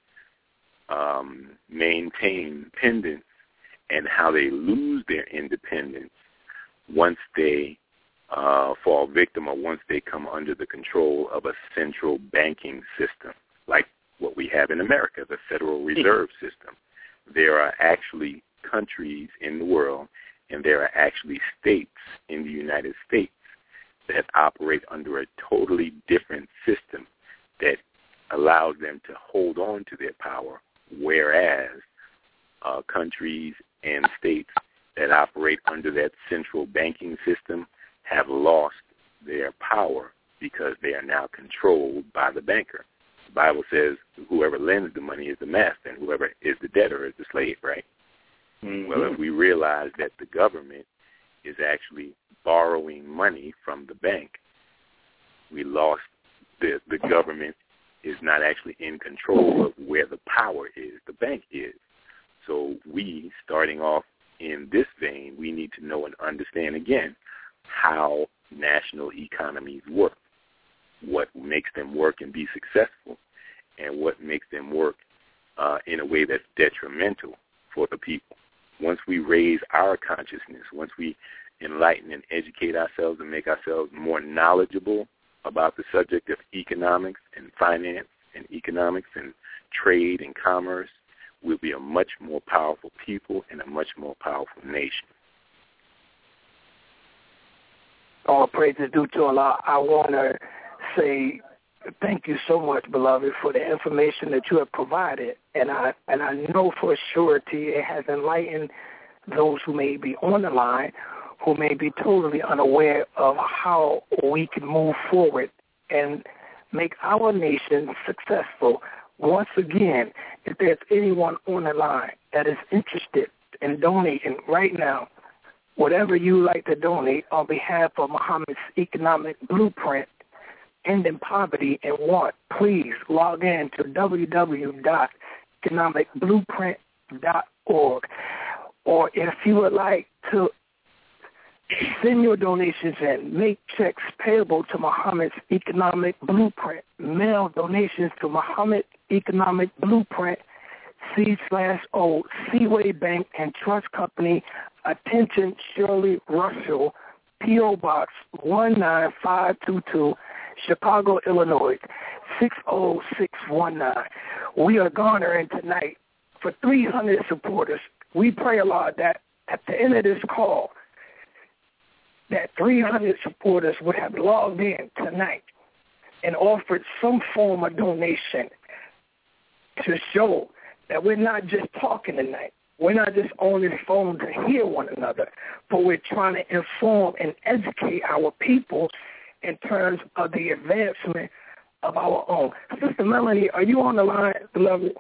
maintain independence and how they lose their independence once they fall victim or once they come under the control of a central banking system, like what we have in America, the Federal Reserve System. There are actually countries in the world, and there are actually states in the United States that operate under a totally different system that allows them to hold on to their power, whereas countries and states that operate under that central banking system have lost their power because they are now controlled by the banker. The Bible says whoever lends the money is the master, and whoever is the debtor is the slave, right? Mm-hmm. Well, if we realize that the government is actually borrowing money from the bank, we lost the government is not actually in control of where the power is. The bank is. So we, starting off in this vein, we need to know and understand again how national economies work, what makes them work and be successful, and what makes them work in a way that's detrimental for the people. Once we raise our consciousness, once we enlighten and educate ourselves and make ourselves more knowledgeable about the subject of economics and finance and economics and trade and commerce, we'll be a much more powerful people and a much more powerful nation. All praise is due to Allah. I want to say thank you so much, beloved, for the information that you have provided. And I know for surety it has enlightened those who may be on the line, who may be totally unaware of how we can move forward and make our nation successful. Once again, if there's anyone on the line that is interested in donating right now, whatever you like to donate on behalf of Muhammad's economic blueprint, ending poverty and want, please log in to www.economicblueprint.org. Or if you would like to send your donations and make checks payable to Muhammad's Economic Blueprint, mail donations to Muhammad Economic Blueprint, C/O, Seaway Bank and Trust Company, attention Shirley Russell, P.O. Box 19522, Chicago, Illinois, 60619. We are garnering tonight for 300 supporters. We pray, Allah, that at the end of this call, that 300 supporters would have logged in tonight and offered some form of donation to show that we're not just talking tonight. We're not just on this phone to hear one another, but we're trying to inform and educate our people in terms of the advancement of our own. Sister Melanie, are you on the line, beloved?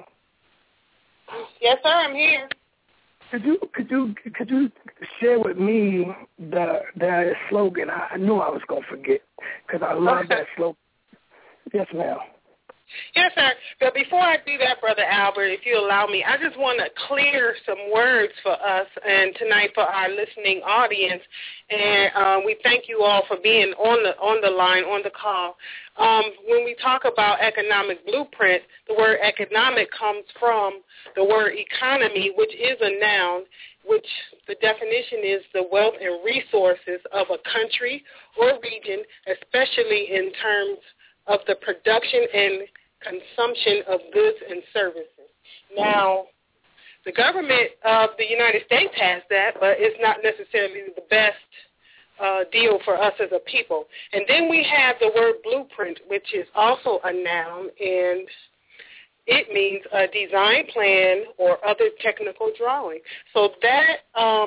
Yes, sir, I'm here. Could you share with me the slogan? I knew I was going to forget because I love that slogan. Yes, ma'am. Yes, sir. But before I do that, Brother Albert, if you allow me, I just want to clear some words for us and tonight for our listening audience. And we thank you all for being on the line, on the call. When we talk about economic blueprint, the word economic comes from the word economy, which is a noun, which the definition is the wealth and resources of a country or region, especially in terms of the production and consumption of goods and services. Now, the government of the United States has that, but it's not necessarily the best deal for us as a people. And then we have the word blueprint, which is also a noun, and it means a design plan or other technical drawing. So that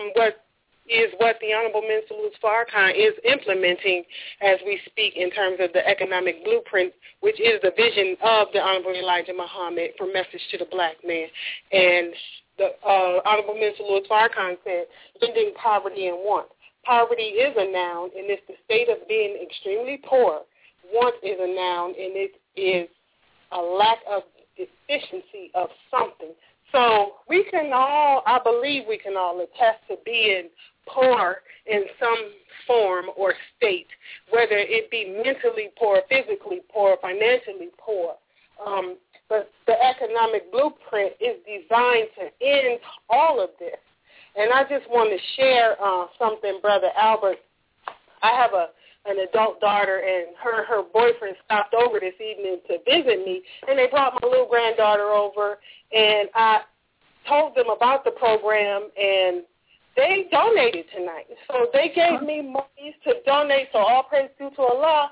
what the Honorable Minister Louis Farrakhan is implementing as we speak in terms of the economic blueprint, which is the vision of the Honorable Elijah Muhammad for Message to the Black Man. And the Honorable Minister Louis Farrakhan said, ending poverty and want. Poverty is a noun, and it's the state of being extremely poor. Want is a noun, and it is a lack of deficiency of something. So we can all, I believe we can all attest to being poor in some form or state, whether it be mentally poor, physically poor, financially poor. But the economic blueprint is designed to end all of this. And I just want to share something, Brother Albert. I have an adult daughter, and her boyfriend stopped over this evening to visit me, and they brought my little granddaughter over, and I told them about the program, and they donated tonight. So they gave me money to donate, so all praise due to Allah.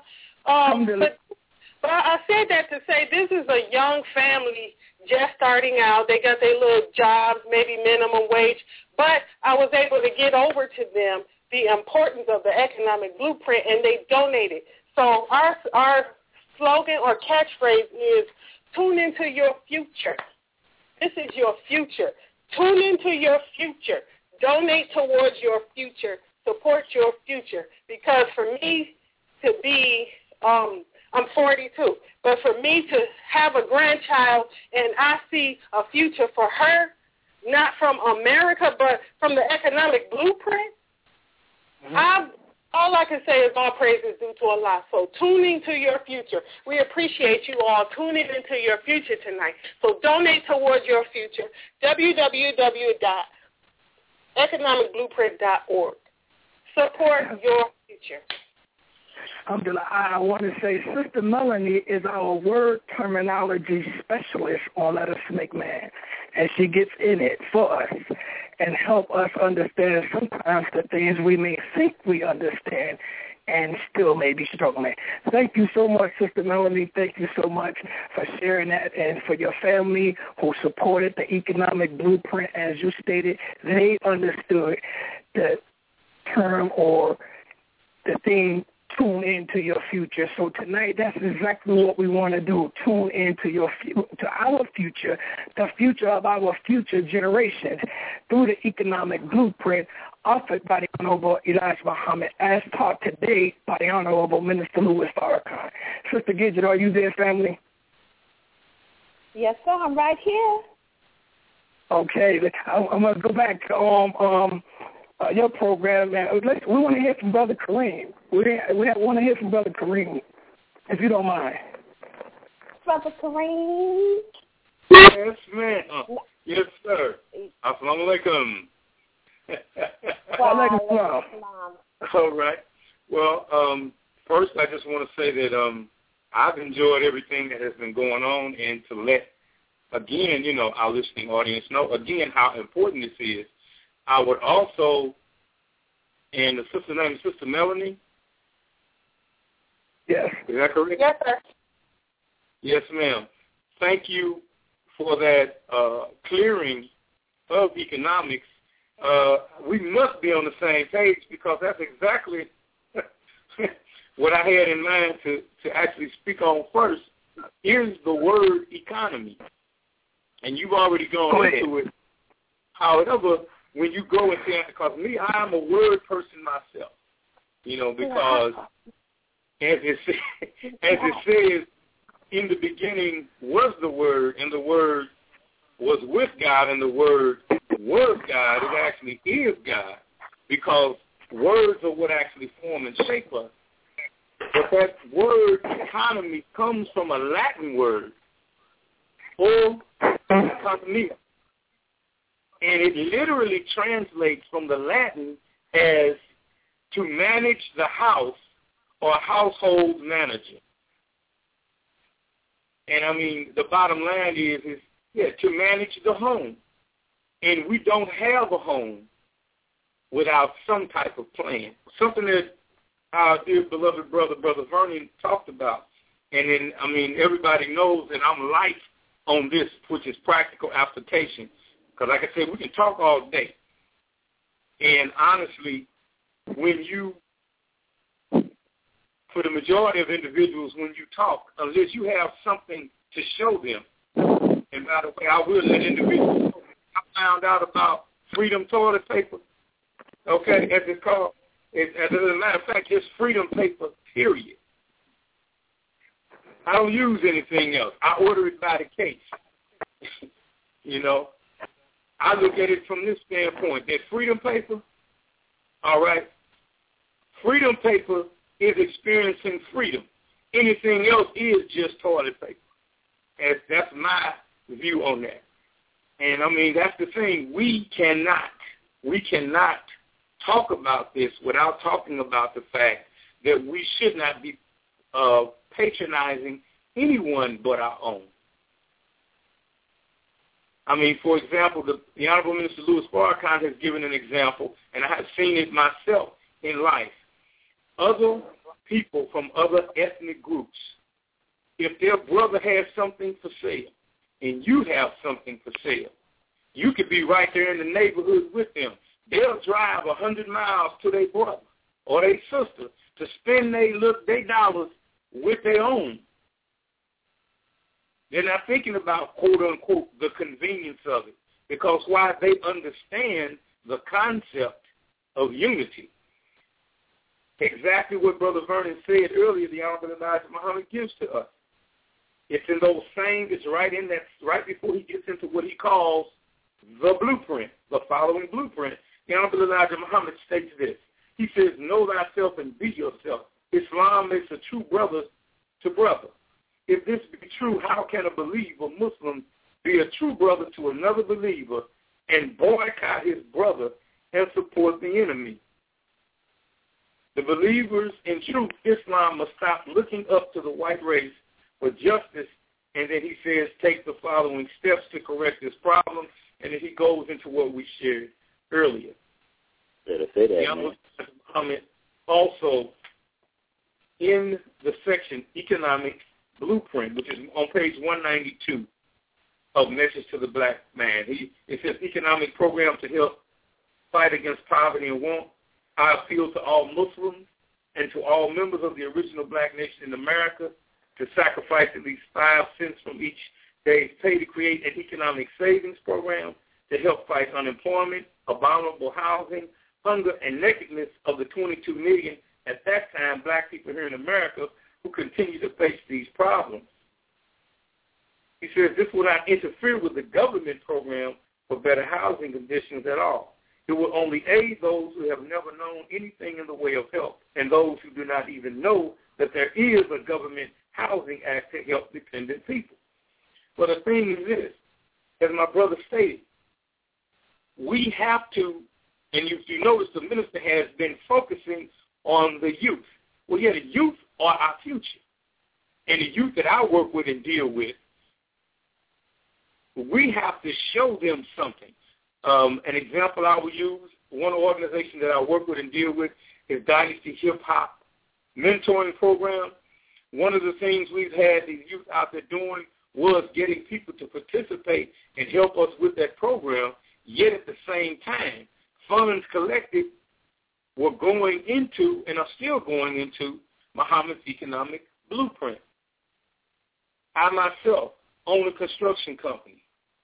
But I said that to say this is a young family just starting out. They got their little jobs, maybe minimum wage, but I was able to get over to them the importance of the economic blueprint, and they donated. So our slogan or catchphrase is, tune into your future. This is your future. Tune into your future. Donate towards your future. Support your future. Because for me to be, I'm 42, but for me to have a grandchild and I see a future for her, not from America, but from the economic blueprint, all I can say is all praise is due to Allah. So tuning to your future. We appreciate you all tuning into your future tonight. So donate towards your future. www.economicblueprint.org. Support your future. I want to say Sister Melanie is our word terminology specialist on Let Us Make Man, and she gets in it for us and help us understand sometimes the things we may think we understand and still may be struggling. Thank you so much, Sister Melanie. Thank you so much for sharing that, and for your family who supported the economic blueprint. As you stated, they understood the term or the thing, tune into your future. So tonight, that's exactly what we want to do, tune into to our future, the future of our future generations, through the economic blueprint offered by the Honorable Elijah Muhammad, as taught today by the Honorable Minister Louis Farrakhan. Sister Gidget, are you there, family? Yes, sir, I'm right here. Okay, I'm going to go back to your program, man. We want to hear from Brother Kareem. We want to hear from Brother Kareem, if you don't mind. Brother Kareem. Yes, ma'am. Yes, sir. Assalamu alaikum. All right. Well, first I just want to say that I've enjoyed everything that has been going on, and to let, again, our listening audience know, again, how important this is. I would also, and the sister name is Sister Melanie. Yes. Is that correct? Yes, sir. Yes, ma'am. Thank you for that clearing of economics. We must be on the same page, because that's exactly what I had in mind to actually speak on first. Here's the word economy. And you've already gone into it. However, when you go into it, because me, I'm a word person myself, because as it says, in the beginning was the Word, and the Word was with God, and the Word was God. It actually is God, because words are what actually form and shape us. But that word economy comes from a Latin word, or economia. And it literally translates from the Latin as to manage the house or household manager. And I mean, the bottom line is to manage the home. And we don't have a home without some type of plan. Something that our dear beloved Brother Vernon talked about. And then, I mean, everybody knows that I'm light on this, which is practical application. Because like I said, we can talk all day. And honestly, for the majority of individuals, when you talk, unless you have something to show them, and by the way, I will let individuals know, I found out about Freedom toilet paper, okay, as it's called. As a matter of fact, it's Freedom paper, period. I don't use anything else. I order it by the case. I look at it from this standpoint, that Freedom paper, all right, Freedom paper is experiencing freedom. Anything else is just toilet paper. And that's my view on that. And, I mean, that's the thing. We cannot talk about this without talking about the fact that we should not be patronizing anyone but our own. I mean, for example, the Honorable Minister Louis Farrakhan has given an example, and I have seen it myself in life. Other people from other ethnic groups, if their brother has something for sale and you have something for sale, you could be right there in the neighborhood with them. They'll drive 100 miles to their brother or their sister to spend their dollars with their own. They're not thinking about, quote, unquote, the convenience of it, because why? They understand the concept of unity. Exactly what Brother Vernon said earlier, the Honorable Elijah Muhammad gives to us. It's in those same, it's right in that, right before he gets into what he calls the blueprint, the following blueprint. The Honorable Elijah Muhammad states this. He says, know thyself and be yourself. Islam makes a true brother to brother. If this be true, how can a believer Muslim be a true brother to another believer and boycott his brother and support the enemy? The believers in true Islam must stop looking up to the white race for justice, and then he says take the following steps to correct this problem, and then he goes into what we shared earlier. Better say that, comment also in the section Economic Blueprint, which is on page 192 of Message to the Black Man. It says economic program to help fight against poverty and want. I appeal to all Muslims and to all members of the original black nation in America to sacrifice at least 5 cents from each day's pay to create an economic savings program to help fight unemployment, abominable housing, hunger, and nakedness of the 22 million at that time black people here in America who continue to face these problems. He says this will not interfere with the government program for better housing conditions at all. It will only aid those who have never known anything in the way of help and those who do not even know that there is a government housing act to help dependent people. But the thing is this, as my brother stated, we have to, and you notice the minister has been focusing on the youth. Well, yeah, the youth are our future. And the youth that I work with and deal with, we have to show them something. An example I will use, one organization that I work with and deal with is Dynasty Hip Hop Mentoring Program. One of the things we've had these youth out there doing was getting people to participate and help us with that program, yet at the same time, funds collected were going into and are still going into Muhammad's Economic Blueprint. I myself own a construction company.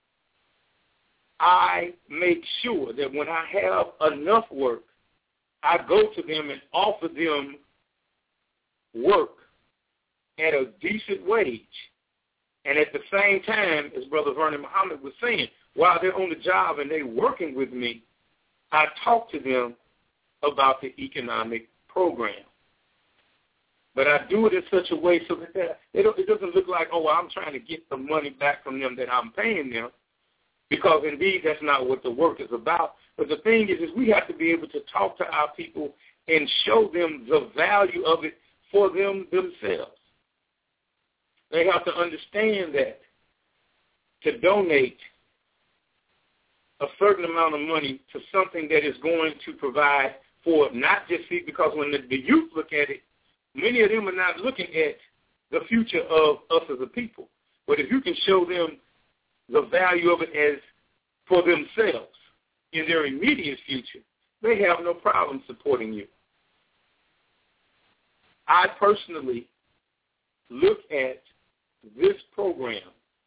I make sure that when I have enough work, I go to them and offer them work at a decent wage. And at the same time, as Brother Vernon Muhammad was saying, while they're on the job and they're working with me, I talk to them about the economic program. But I do it in such a way so that it doesn't look like, oh, I'm trying to get the money back from them that I'm paying them, because indeed that's not what the work is about. But the thing is we have to be able to talk to our people and show them the value of it for them themselves. They have to understand that to donate a certain amount of money to something that is going to provide for not just because when the youth look at it, many of them are not looking at the future of us as a people. But if you can show them the value of it as for themselves in their immediate future, they have no problem supporting you. I personally look at this program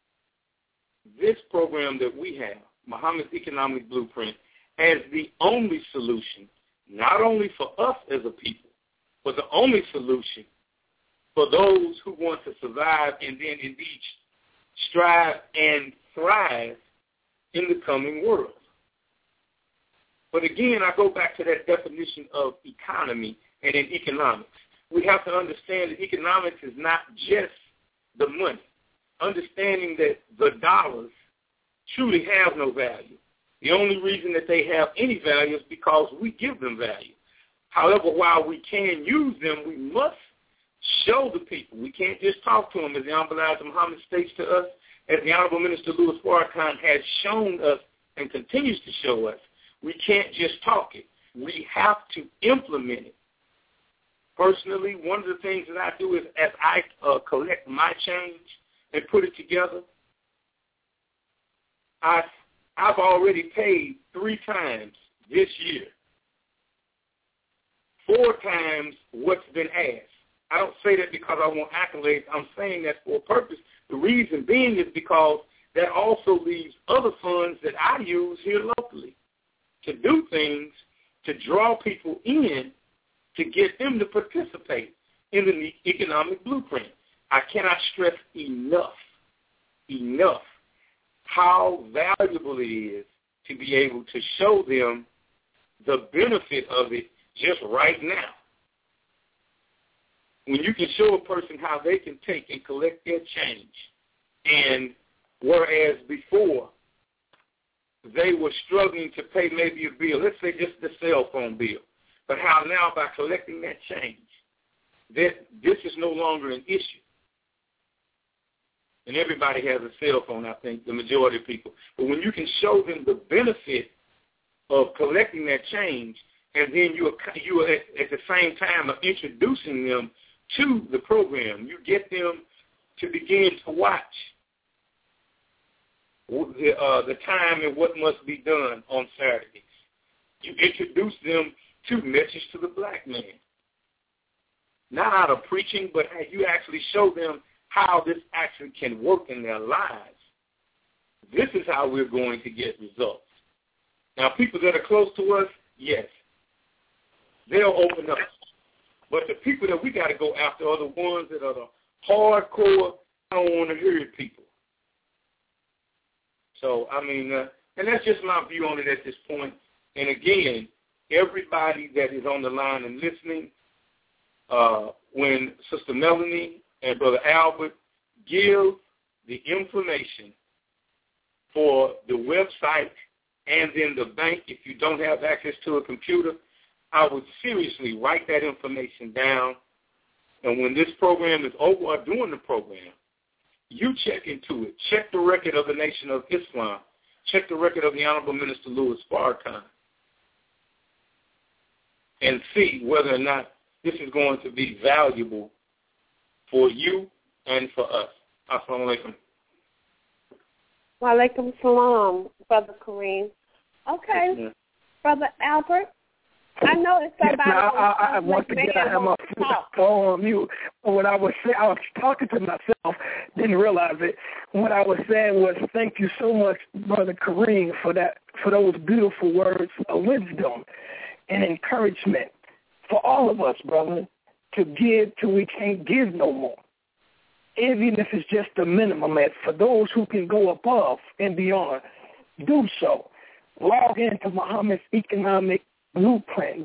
that we have, Muhammad's Economic Blueprint, as the only solution, not only for us as a people, but the only solution for those who want to survive and then indeed strive and thrive in the coming world. But again, I go back to that definition of economy and in economics. We have to understand that economics is not just the money. Understanding that the dollars truly have no value. The only reason that they have any value is because we give them value. However, while we can use them, we must show the people. We can't just talk to them, as the Honorable Elijah Muhammad states to us, as the Honorable Minister Louis Farrakhan has shown us and continues to show us. We can't just talk it. We have to implement it. Personally, one of the things that I do is as I collect my change and put it together, I've already paid 3 times this year, 4 times what's been asked. I don't say that because I want accolades. I'm saying that for a purpose. The reason being is because that also leaves other funds that I use here locally to do things, to draw people in, to get them to participate in the economic blueprint. I cannot stress enough how valuable it is to be able to show them the benefit of it just right now. When you can show a person how they can take and collect their change, and whereas before they were struggling to pay maybe a bill, let's say just the cell phone bill, but how now by collecting that change, that this is no longer an issue. And everybody has a cell phone, I think, the majority of people. But when you can show them the benefit of collecting that change, and then you are at the same time of introducing them to the program, you get them to begin to watch the time and what must be done on Saturdays. You introduce them to Message to the Black Man. Not out of preaching, but you actually show them how this actually can work in their lives. This is how we're going to get results. Now, people that are close to us, yes, they'll open up. But the people that we got to go after are the ones that are the hardcore, I don't want to hear it people. So, I mean, and that's just my view on it at this point. And again, everybody that is on the line and listening, when Sister Melanie and Brother Albert give the information for the website and then the bank, if you don't have access to a computer, I would seriously write that information down. And when this program is over or during the program, you check into it. Check the record of the Nation of Islam. Check the record of the Honorable Minister Louis Farrakhan. And see whether or not this is going to be valuable for you and for us. Assalamu alaikum. Wa alaikum salam, Brother Kareem. Okay, yes, Brother Albert. I noticed somebody. I want to get out of my phone on mute. What I was saying, I was talking to myself, didn't realize it. What I was saying was, thank you so much, Brother Kareem, for those beautiful words of wisdom and encouragement for all of us, brother, to give till we can't give no more. Even if it's just the minimum, and for those who can go above and beyond, do so. Log into Muhammad's Economic Blueprint,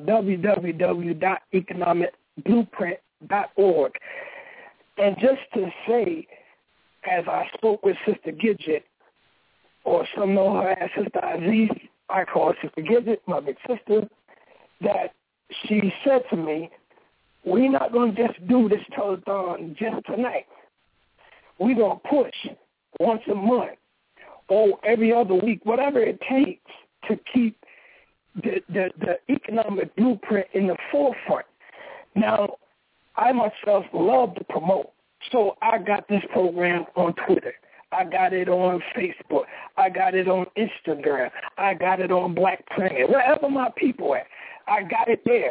www.economicblueprint.org. And just to say, as I spoke with Sister Gidget, or some know her as Sister Aziz, I call her Sister Gidget, my big sister, that she said to me, we're not going to just do this telethon just tonight. We're going to push once a month or every other week, whatever it takes to keep the economic blueprint in the forefront. Now, I myself love to promote, so I got this program on Twitter. I got it on Facebook. I got it on Instagram. I got it on Black Planet. Wherever my people at, I got it there.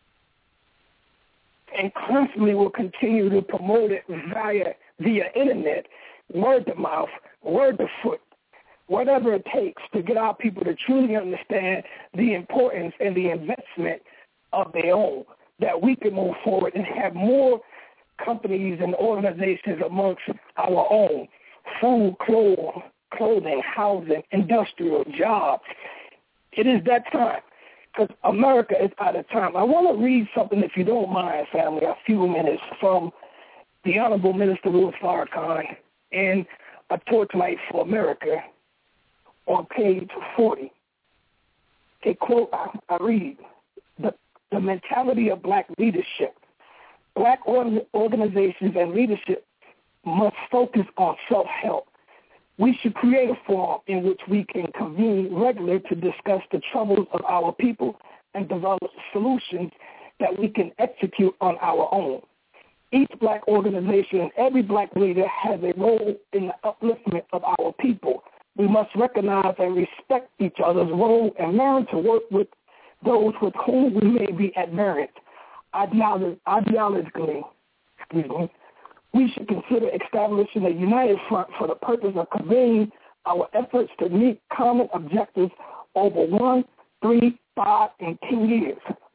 And constantly will continue to promote it via internet, word to mouth, word to foot, whatever it takes to get our people to truly understand the importance and the investment of their own, that we can move forward and have more companies and organizations amongst our own, food, clothing, housing, industrial, jobs. It is that time, because America is out of time. I want to read something, if you don't mind, family, a few minutes from the Honorable Minister Louis Farrakhan in A Torchlight for America on page 40. A quote I read, the mentality of black leadership. Black organizations and leadership must focus on self-help. We should create a forum in which we can convene regularly to discuss the troubles of our people and develop solutions that we can execute on our own. Each black organization and every black leader has a role in the upliftment of our people. We must recognize and respect each other's role and learn to work with those with whom we may be at variance. Ideologically, we should consider establishing a united front for the purpose of convening our efforts to meet common objectives over 1, 3, 5, and 10 years.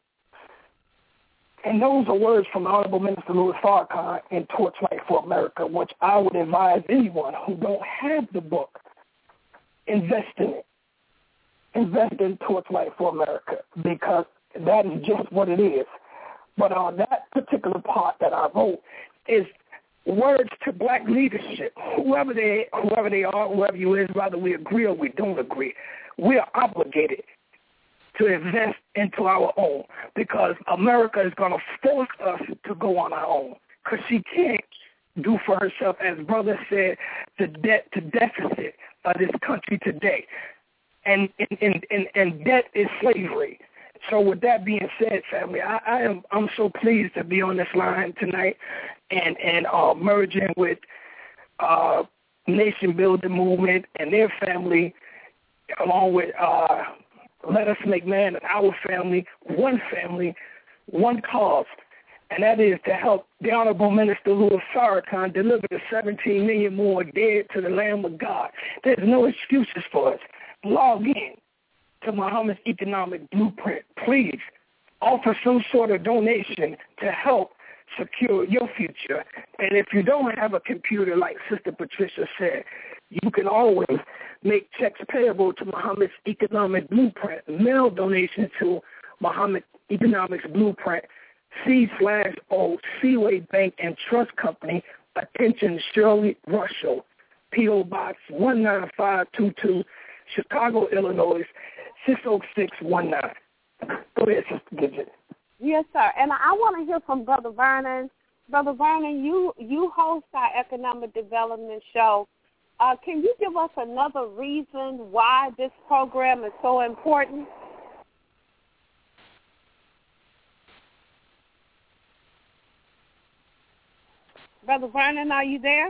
And those are words from Honorable Minister Louis Farrakhan in Torchlight for America, which I would advise anyone who don't have the book, invest in it. Invest in Torchlight for America, because That is just what it is. But on that particular part that I wrote is words to black leadership. Whoever they are, whoever you is, whether we agree or we don't agree, we are obligated to invest into our own, because America is going to force us to go on our own, because she can't do for herself, as brother said, the debt to deficit of this country today. And debt is slavery. So with that being said, family, I'm so pleased to be on this line tonight and merging with Nation Building Movement and their family, along with Let Us Make Man and our family, one cause, and that is to help the Honorable Minister Louis Farrakhan deliver the 17 million more dead to the Lamb of God. There's no excuses for us. Log in to Muhammad's Economic Blueprint. Please offer some sort of donation to help secure your future. And if you don't have a computer, like Sister Patricia said, you can always make checks payable to Muhammad's Economic Blueprint. Mail donations to Muhammad Economics Blueprint, C/O Seaway Bank and Trust Company. Attention, Shirley Russell, P.O. Box 19522, Chicago, Illinois, 60619. Go ahead, Sister Gidget. Yes, sir. And I want to hear from Brother Vernon. Brother Vernon, you host our economic development show. Can you give us another reason why this program is so important? Brother Vernon, are you there?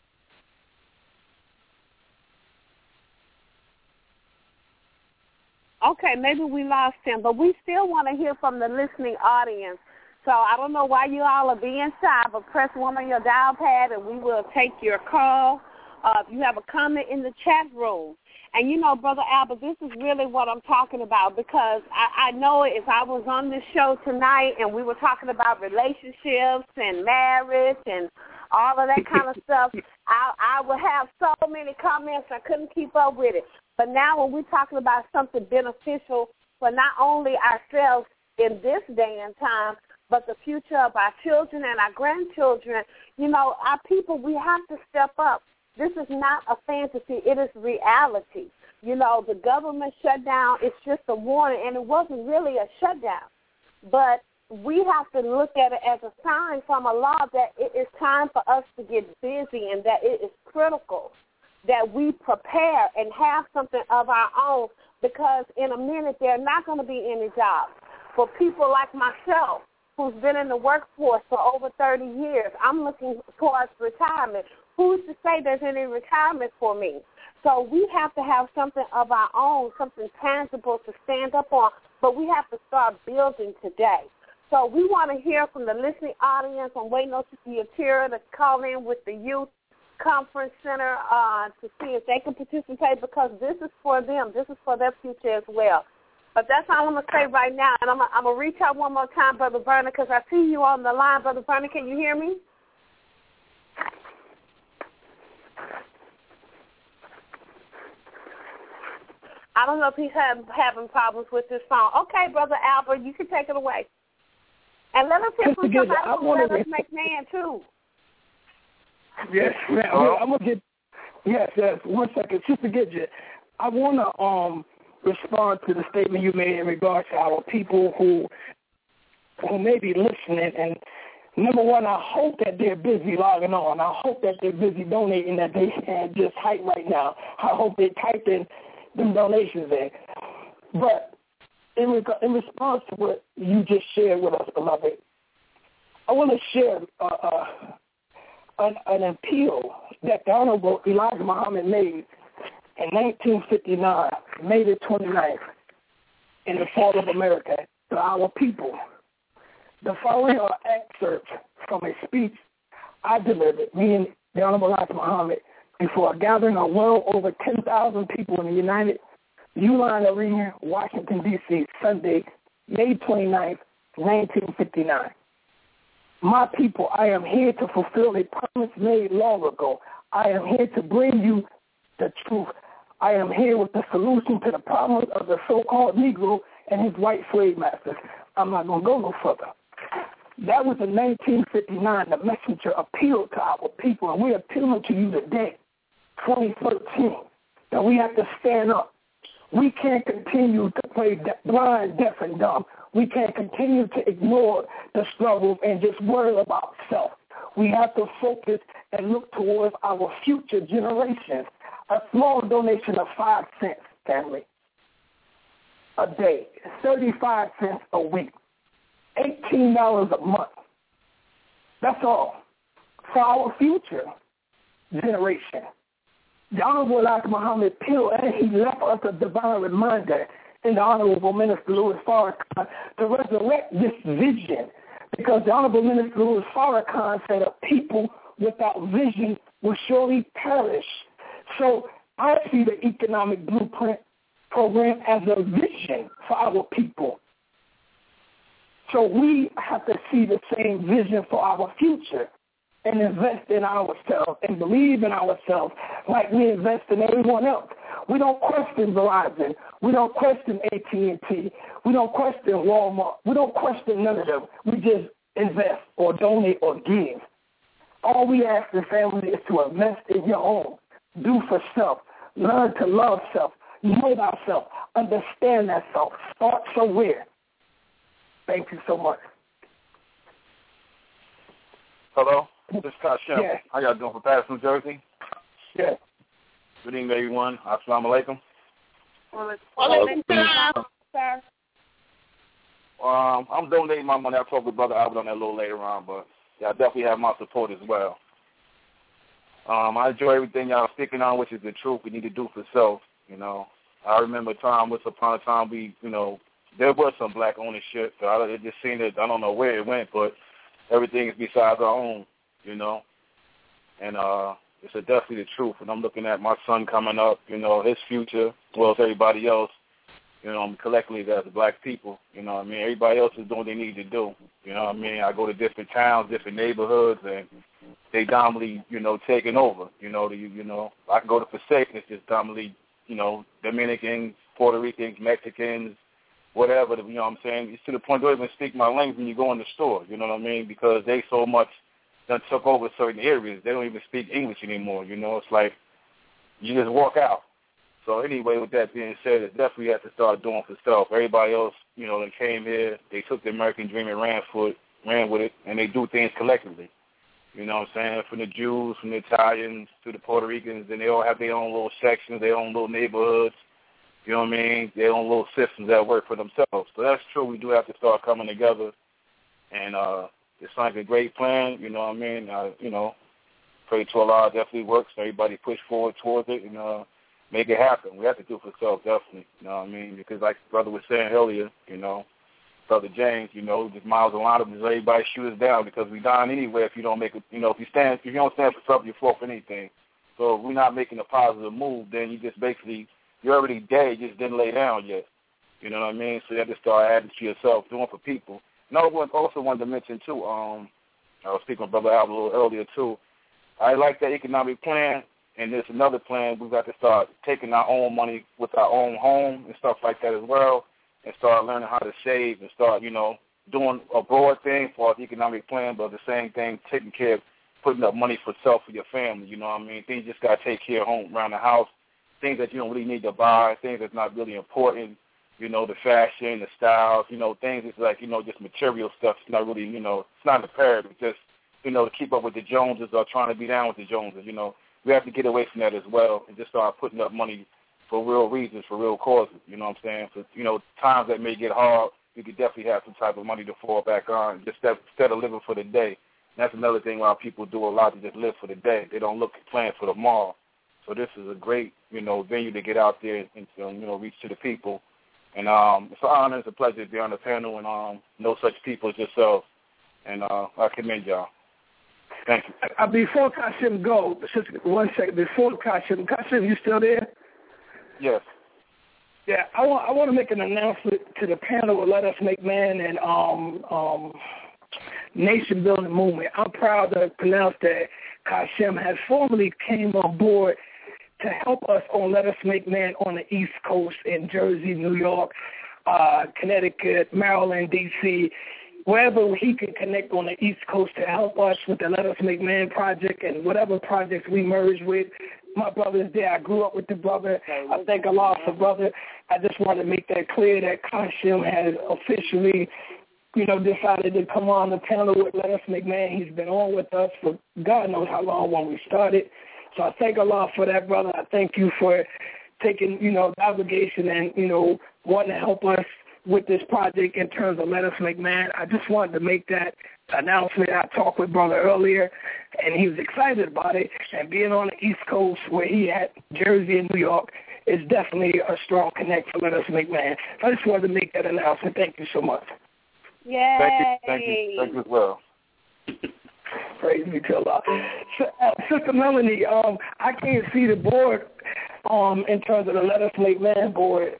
Okay, maybe we lost him, but we still want to hear from the listening audience. So I don't know why you all are being shy, but press 1 on your dial pad and we will take your call. If you have a comment in the chat room. And, you know, Brother Albert, this is really what I'm talking about, because I know if I was on this show tonight and we were talking about relationships and marriage and all of that kind of stuff, I would have so many comments I couldn't keep up with it. But now when we're talking about something beneficial for not only ourselves in this day and time, but the future of our children and our grandchildren, you know, our people, we have to step up. This is not a fantasy. It is reality. You know, the government shutdown, it's just a warning, and it wasn't really a shutdown. But we have to look at it as a sign from Allah that it is time for us to get busy and that it is critical that we prepare and have something of our own, because in a minute there are not going to be any jobs. For people like myself who's been in the workforce for over 30 years, I'm looking towards retirement. Who's to say there's any retirement for me? So we have to have something of our own, something tangible to stand up on, but we have to start building today. So we want to hear from the listening audience. I'm waiting on Sister Yatira to call in with the Youth Conference Center to see if they can participate, because this is for them. This is for their future as well. But that's all I'm going to say right now. And I'm going to reach out one more time, Brother Vernon, because I see you on the line. Brother Vernon, can you hear me? I don't know if he's having problems with this phone. Okay, Brother Albert, you can take it away. And let us hear from somebody who Let Us Make Man, too. Yes, ma'am. I'm going to get, yes, 1 second. Sister Gidget, I want to respond to the statement you made in regards to our people who may be listening. And number one, I hope that they're busy logging on. I hope that they're busy donating, that they can't just type right now. I hope they type in them donations in. But in response to what you just shared with us, beloved, I want to share an appeal that the Honorable Elijah Muhammad made in 1959, May the 29th, in the fall of America, to our people. The following are excerpts from a speech I delivered, me and the Honorable Elijah Muhammad, before a gathering of well over 10,000 people in the United Uline Arena, Washington, D.C., Sunday, May 29th, 1959. My people, I am here to fulfill a promise made long ago. I am here to bring you the truth. I am here with the solution to the problems of the so-called Negro and his white slave masters. I'm not going to go no further. That was in 1959. The messenger appealed to our people, and we're appealing to you today, 2013, that we have to stand up. We can't continue to play blind, deaf, and dumb. We can't continue to ignore the struggles and just worry about self. We have to focus and look towards our future generations. A small donation of 5 cents, family, a day, 35 cents a week, $18 a month. That's all for our future generation. The Honorable Elijah Muhammad Peel, and he left us a divine reminder in the Honorable Minister Louis Farrakhan to resurrect this vision, because the Honorable Minister Louis Farrakhan said a people without vision will surely perish. So I see the Economic Blueprint program as a vision for our people. So we have to see the same vision for our future and invest in ourselves and believe in ourselves like we invest in everyone else. We don't question Verizon. We don't question AT&T. We don't question Walmart. We don't question none of them. We just invest or donate or give. All we ask the family is to invest in your own. Do for self. Learn to love self. Know thyself. Understand that self. Start somewhere. Thank you so much. Hello, this is Kashem. Yeah. How y'all doing from Patterson, New Jersey? Yeah. Good evening, everyone. Assalamu alaikum. Sir. I'm donating my money. I'll talk with Brother Albert on that a little later on, but y'all definitely have my support as well. I enjoy everything y'all speaking on, which is the truth. We need to do for self, you know. I remember once upon a time there was some black ownership. So it just seemed that I don't know where it went, but everything is besides our own, you know. And it's definitely the truth. And I'm looking at my son coming up, you know, his future, as well as everybody else, you know, collectively as black people, you know what I mean? Everybody else is doing what they need to do, you know what I mean? I go to different towns, different neighborhoods, and they dominantly, you know, taking over, you know. I can go to Passaic, it's just dominantly, you know, Dominicans, Puerto Ricans, Mexicans, whatever, you know what I'm saying? It's to the point they don't even speak my language when you go in the store, you know what I mean? Because they so much done took over certain areas. They don't even speak English anymore, you know? It's like you just walk out. So anyway, with that being said, it definitely has to start doing for self. Everybody else, you know, that came here, they took the American dream and ran with it, and they do things collectively. You know what I'm saying? From the Jews, from the Italians to the Puerto Ricans, and they all have their own little sections, their own little neighborhoods. You know what I mean? Their own little systems that work for themselves. So that's true. We do have to start coming together. And it's like a great plan. You know what I mean? You know, pray to Allah definitely works. Everybody push forward towards it and make it happen. We have to do it for ourselves, definitely. You know what I mean? Because like the brother was saying earlier, you know, Brother James, you know, just miles around us, everybody shoot us down because we dying anyway if you don't make it. You know, if you don't stand for something, you fall for anything. So if we're not making a positive move, then you just basically, you're already dead, you just didn't lay down yet. You know what I mean? So you have to start adding to yourself, doing for people. And I also wanted to mention, too, I was speaking with Brother Albert a little earlier, too. I like that economic plan, and there's another plan. We've got to start taking our own money with our own home and stuff like that as well, and start learning how to save and start, you know, doing a broad thing for our economic plan, but the same thing, taking care of putting up money for self, for your family, you know what I mean? Things you just got to take care of home around the house, things that you don't really need to buy, things that's not really important, you know, the fashion, the styles, you know, things that's like, you know, just material stuff. It's not really, you know, it's not imperative. It's just, you know, to keep up with the Joneses or trying to be down with the Joneses, you know. We have to get away from that as well and just start putting up money for real reasons, for real causes, you know what I'm saying? For, you know, times that may get hard, we could definitely have some type of money to fall back on just instead of living for the day. And that's another thing why people do a lot to just live for the day. They don't look at plans for tomorrow. So this is a great, you know, venue to get out there and you know, reach to the people. And it's an honor, it's a pleasure to be on the panel and know such people as yourself. And I commend y'all. Thank you. Before Kashim go, just 1 second. Before Kashim, you still there? Yes. Yeah, I want to make an announcement to the panel of Let Us Make Man and Nation Building Movement. I'm proud to pronounce that Kashim has formally came on board to help us on Let Us Make Man on the East Coast in Jersey, New York. Connecticut, Maryland, D.C., wherever he can connect on the East Coast to help us with the Let Us Make Man project and whatever projects we merge with. My brother's there. I grew up with the brother. I thank Allah for brother. I just want to make that clear that Kashim has officially, decided to come on the panel with Let Us Make Man. He's been on with us for God knows how long when we started. So I thank Allah for that, brother. I thank you for taking, the obligation and, wanting to help us with this project in terms of Let Us Make Man. I just wanted to make that announcement. I talked with brother earlier, and he was excited about it. And being on the East Coast where he at, Jersey and New York, is definitely a strong connect for Let Us Make Man. So I just wanted to make that announcement. Thank you so much. Yay! Thank you as well. Praise be to Allah. Sister Melanie, I can't see the board in terms of the Let Us Make Man board.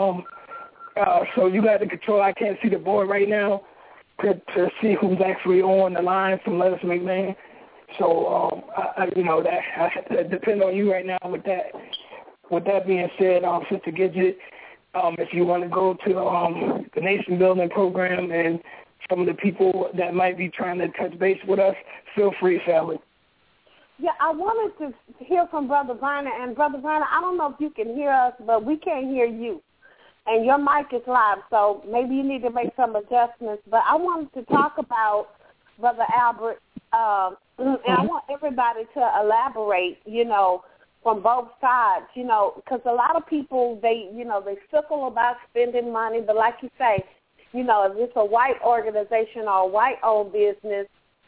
So you got the control. I can't see the board right now to see who's actually on the line from Let Us Make Man. So, I depend on you right now with that. With that being said, Sister Gidget, if you want to go to the Nation Building Program and some of the people that might be trying to touch base with us, feel free, family. Yeah, I wanted to hear from Brother Vernon. And Brother Vernon, I don't know if you can hear us, but we can't hear you. And your mic is live, so maybe you need to make some adjustments. But I wanted to talk about Brother Albert, and I want everybody to elaborate, from both sides, because a lot of people, they fickle about spending money, but like you say, if it's a white organization or a white-owned business,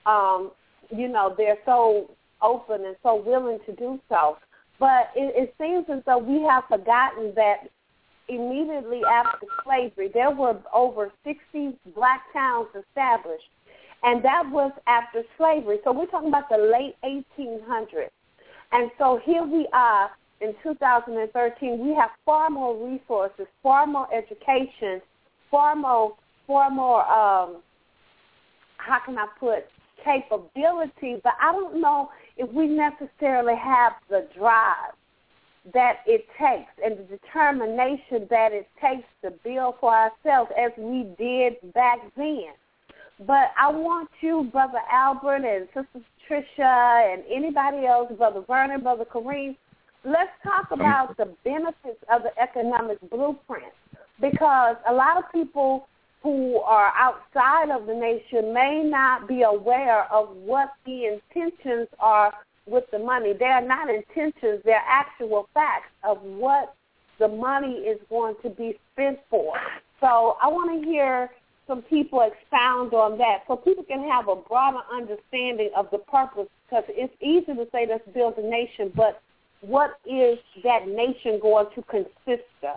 they're so open and so willing to do so. But it seems as though we have forgotten that immediately after slavery, there were over 60 black towns established, and that was after slavery. So we're talking about the late 1800s. And so here we are in 2013. We have far more resources, far more education, far more how can I put, capability, but I don't know if we necessarily have the drive that it takes and the determination that it takes to build for ourselves as we did back then. But I want you, Brother Albert and Sister Patricia and anybody else, Brother Vernon, Brother Kareem, let's talk about the benefits of the economic blueprint, because a lot of people who are outside of the nation may not be aware of what the intentions are with the money. They are not intentions, they're actual facts of what the money is going to be spent for. So I want to hear some people expound on that so people can have a broader understanding of the purpose, because it's easy to say let's build a nation, but what is that nation going to consist of?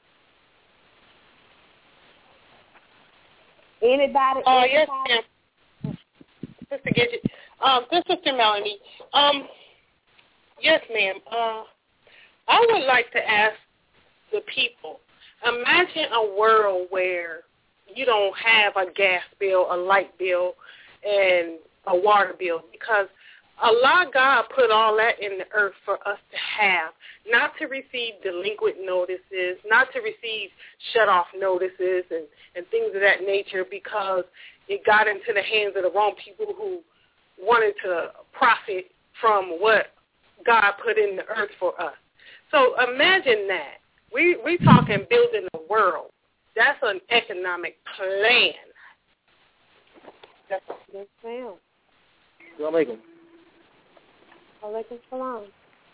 Anybody? Yes, ma'am. Sister Gidget. This is Sister Melanie. Yes, ma'am. I would like to ask the people, imagine a world where you don't have a gas bill, a light bill, and a water bill, because Allah God put all that in the earth for us to have, not to receive delinquent notices, not to receive shut-off notices and things of that nature, because it got into the hands of the wrong people who wanted to profit from what God put in the earth for us. So imagine that. We talking building a world. That's an economic plan. Yes, ma'am. Assalamu alaikum. Alaikum salam.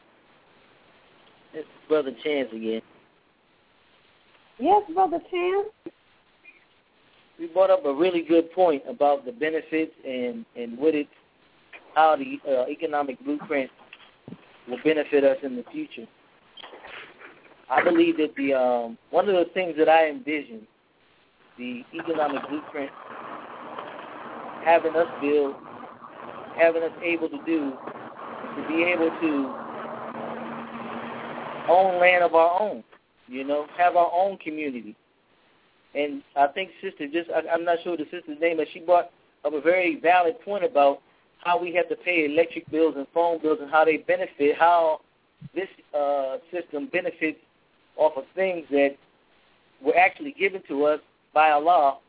It's Brother Chance again. Yes, Brother Chance. We brought up a really good point about the benefits and how the economic blueprint will benefit us in the future. I believe that the one of the things that I envision, the economic blueprint having us build, having us able to do, to be able to own land of our own, have our own community. And I think I'm not sure the sister's name, but she brought up a very valid point about how we have to pay electric bills and phone bills and how they benefit, how this system benefits off of things that were actually given to us by Allah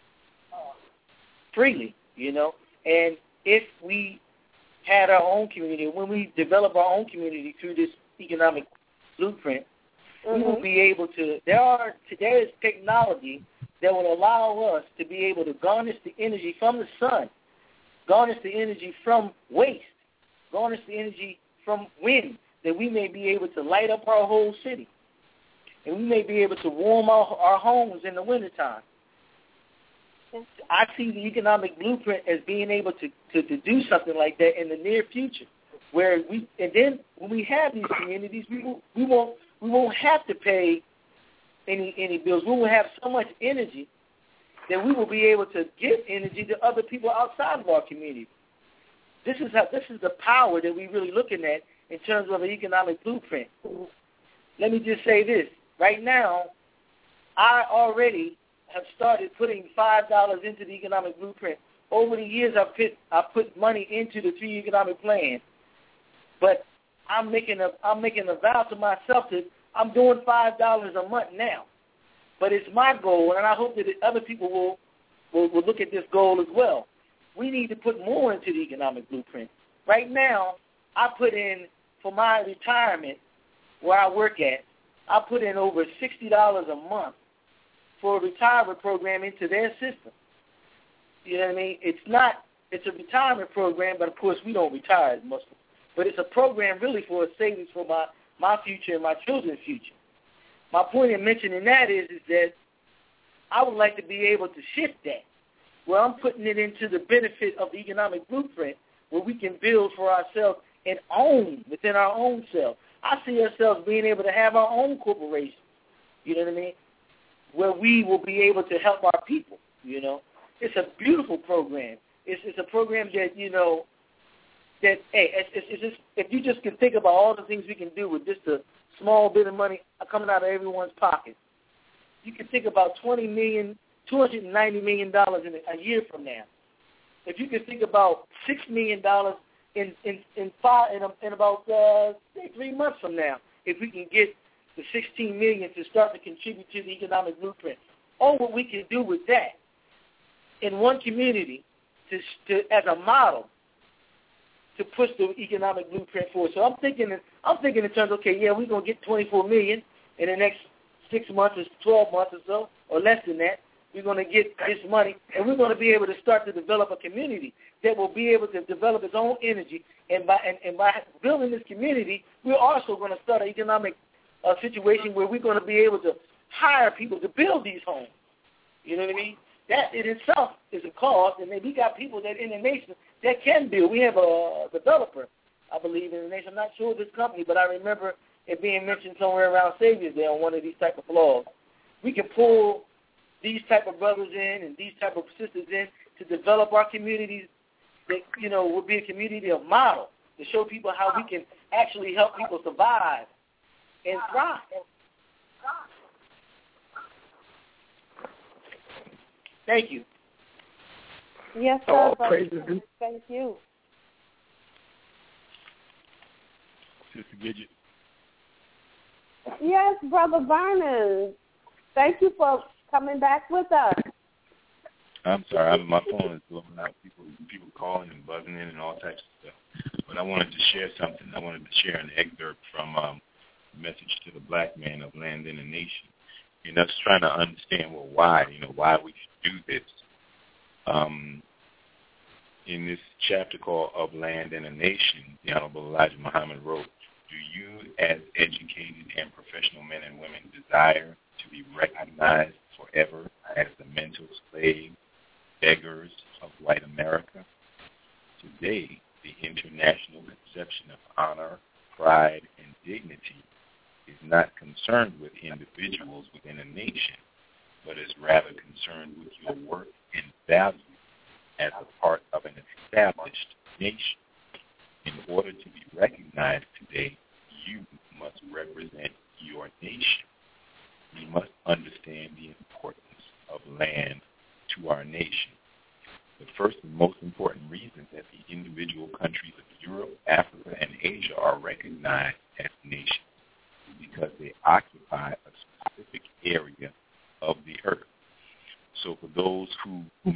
freely, you know. And if we had our own community, when we develop our own community through this economic blueprint, we will be able to, there is technology that will allow us to be able to garnish the energy from the sun, garnish the energy from waste, garnish the energy from wind, that we may be able to light up our whole city. And we may be able to warm our homes in the wintertime. I see the economic blueprint as being able to do something like that in the near future, and then when we have these communities, we won't have to pay any bills. We will have so much energy that we will be able to give energy to other people outside of our community. This is the power that we're really looking at in terms of an economic blueprint. Let me just say this. Right now, I already have started putting $5 into the economic blueprint. Over the years, I put money into the 3 economic plan, but I'm making a vow to myself that I'm doing $5 a month now. But it's my goal, and I hope that other people will look at this goal as well. We need to put more into the economic blueprint. Right now, I put in, for my retirement, where I work at, I put in over $60 a month for a retirement program into their system. You know what I mean? It's a retirement program, but of course we don't retire as Muslims. But it's a program really for a savings for my future and my children's future. My point in mentioning that is that I would like to be able to shift that, where I'm putting it into the benefit of the economic blueprint, where we can build for ourselves and own within our own self. I see ourselves being able to have our own corporation, you know what I mean, where we will be able to help our people, you know. It's a beautiful program. It's a program that, you know, that, hey, it's just, if you just can think about all the things we can do with just a small bit of money coming out of everyone's pocket, you can think about $290 million in a year from now. If you can think about $6 million in about 3 months from now, if we can get the $16 million to start to contribute to the economic blueprint, or what we can do with that in one community to as a model to push the economic blueprint forward. So I'm thinking in terms, okay, yeah, we're gonna get $24 million in the next 6 months or 12 months or so, or less than that. We're going to get this money, and we're going to be able to start to develop a community that will be able to develop its own energy. And by building this community, we're also going to start an economic situation where we're going to be able to hire people to build these homes. You know what I mean? That in itself is a cost, and then we got people that in the nation that can build. We have a developer, I believe, in the nation. I'm not sure of this company, but I remember it being mentioned somewhere around Savior's Day on one of these type of blogs. We can pull these type of brothers in and these type of sisters in to develop our communities that, you know, will be a community of model to show people how we can actually help people survive and thrive. Thank you. Yes, sir. Thank you. Sister Gidget. Yes, Brother Vernon. Thank you for coming back with us. I'm sorry, my phone is blowing out. People calling and buzzing in and all types of stuff. But I wanted to share something. I wanted to share an excerpt from a message to the black man of Land and a Nation. And that's trying to understand, well, why we should do this. In this chapter called Of Land and a Nation, the Honorable Elijah Muhammad wrote, do you, as educated and professional men and women, desire to be recognized forever as the mental slaves, beggars of white America? Today, the international conception of honor, pride, and dignity is not concerned with individuals within a nation, but is rather concerned with your worth and value as a part of an established nation. In order to be recognized today, you must represent your nation. We must understand the importance of land to our nation. The first and most important reason that the individual countries of Europe, Africa, and Asia are recognized as nations is because they occupy a specific area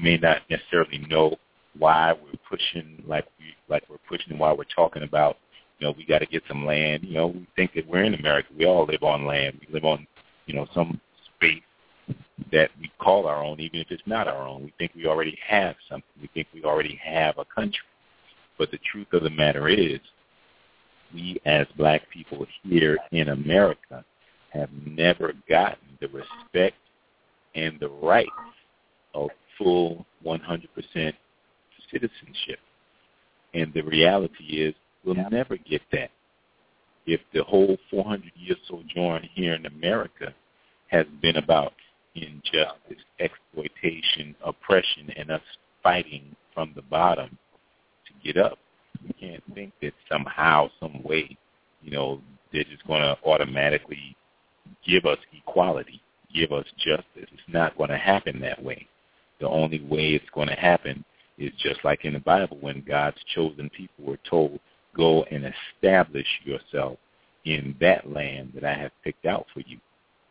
may not necessarily know why we're pushing like we're pushing, why we're talking about, we got to get some land. We think that we're in America. We all live on land. We live on, some space that we call our own, even if it's not our own. We think we already have something. We think we already have a country. But the truth of the matter is, we as black people here in America have never gotten the respect and the rights of full 100% citizenship. And the reality is, we'll never get that. If the whole 400-year sojourn here in America has been about injustice, exploitation, oppression, and us fighting from the bottom to get up, we can't think that somehow, some way, they're just going to automatically give us equality, give us justice. It's not going to happen that way. The only way it's going to happen is just like in the Bible, when God's chosen people were told, go and establish yourself in that land that I have picked out for you.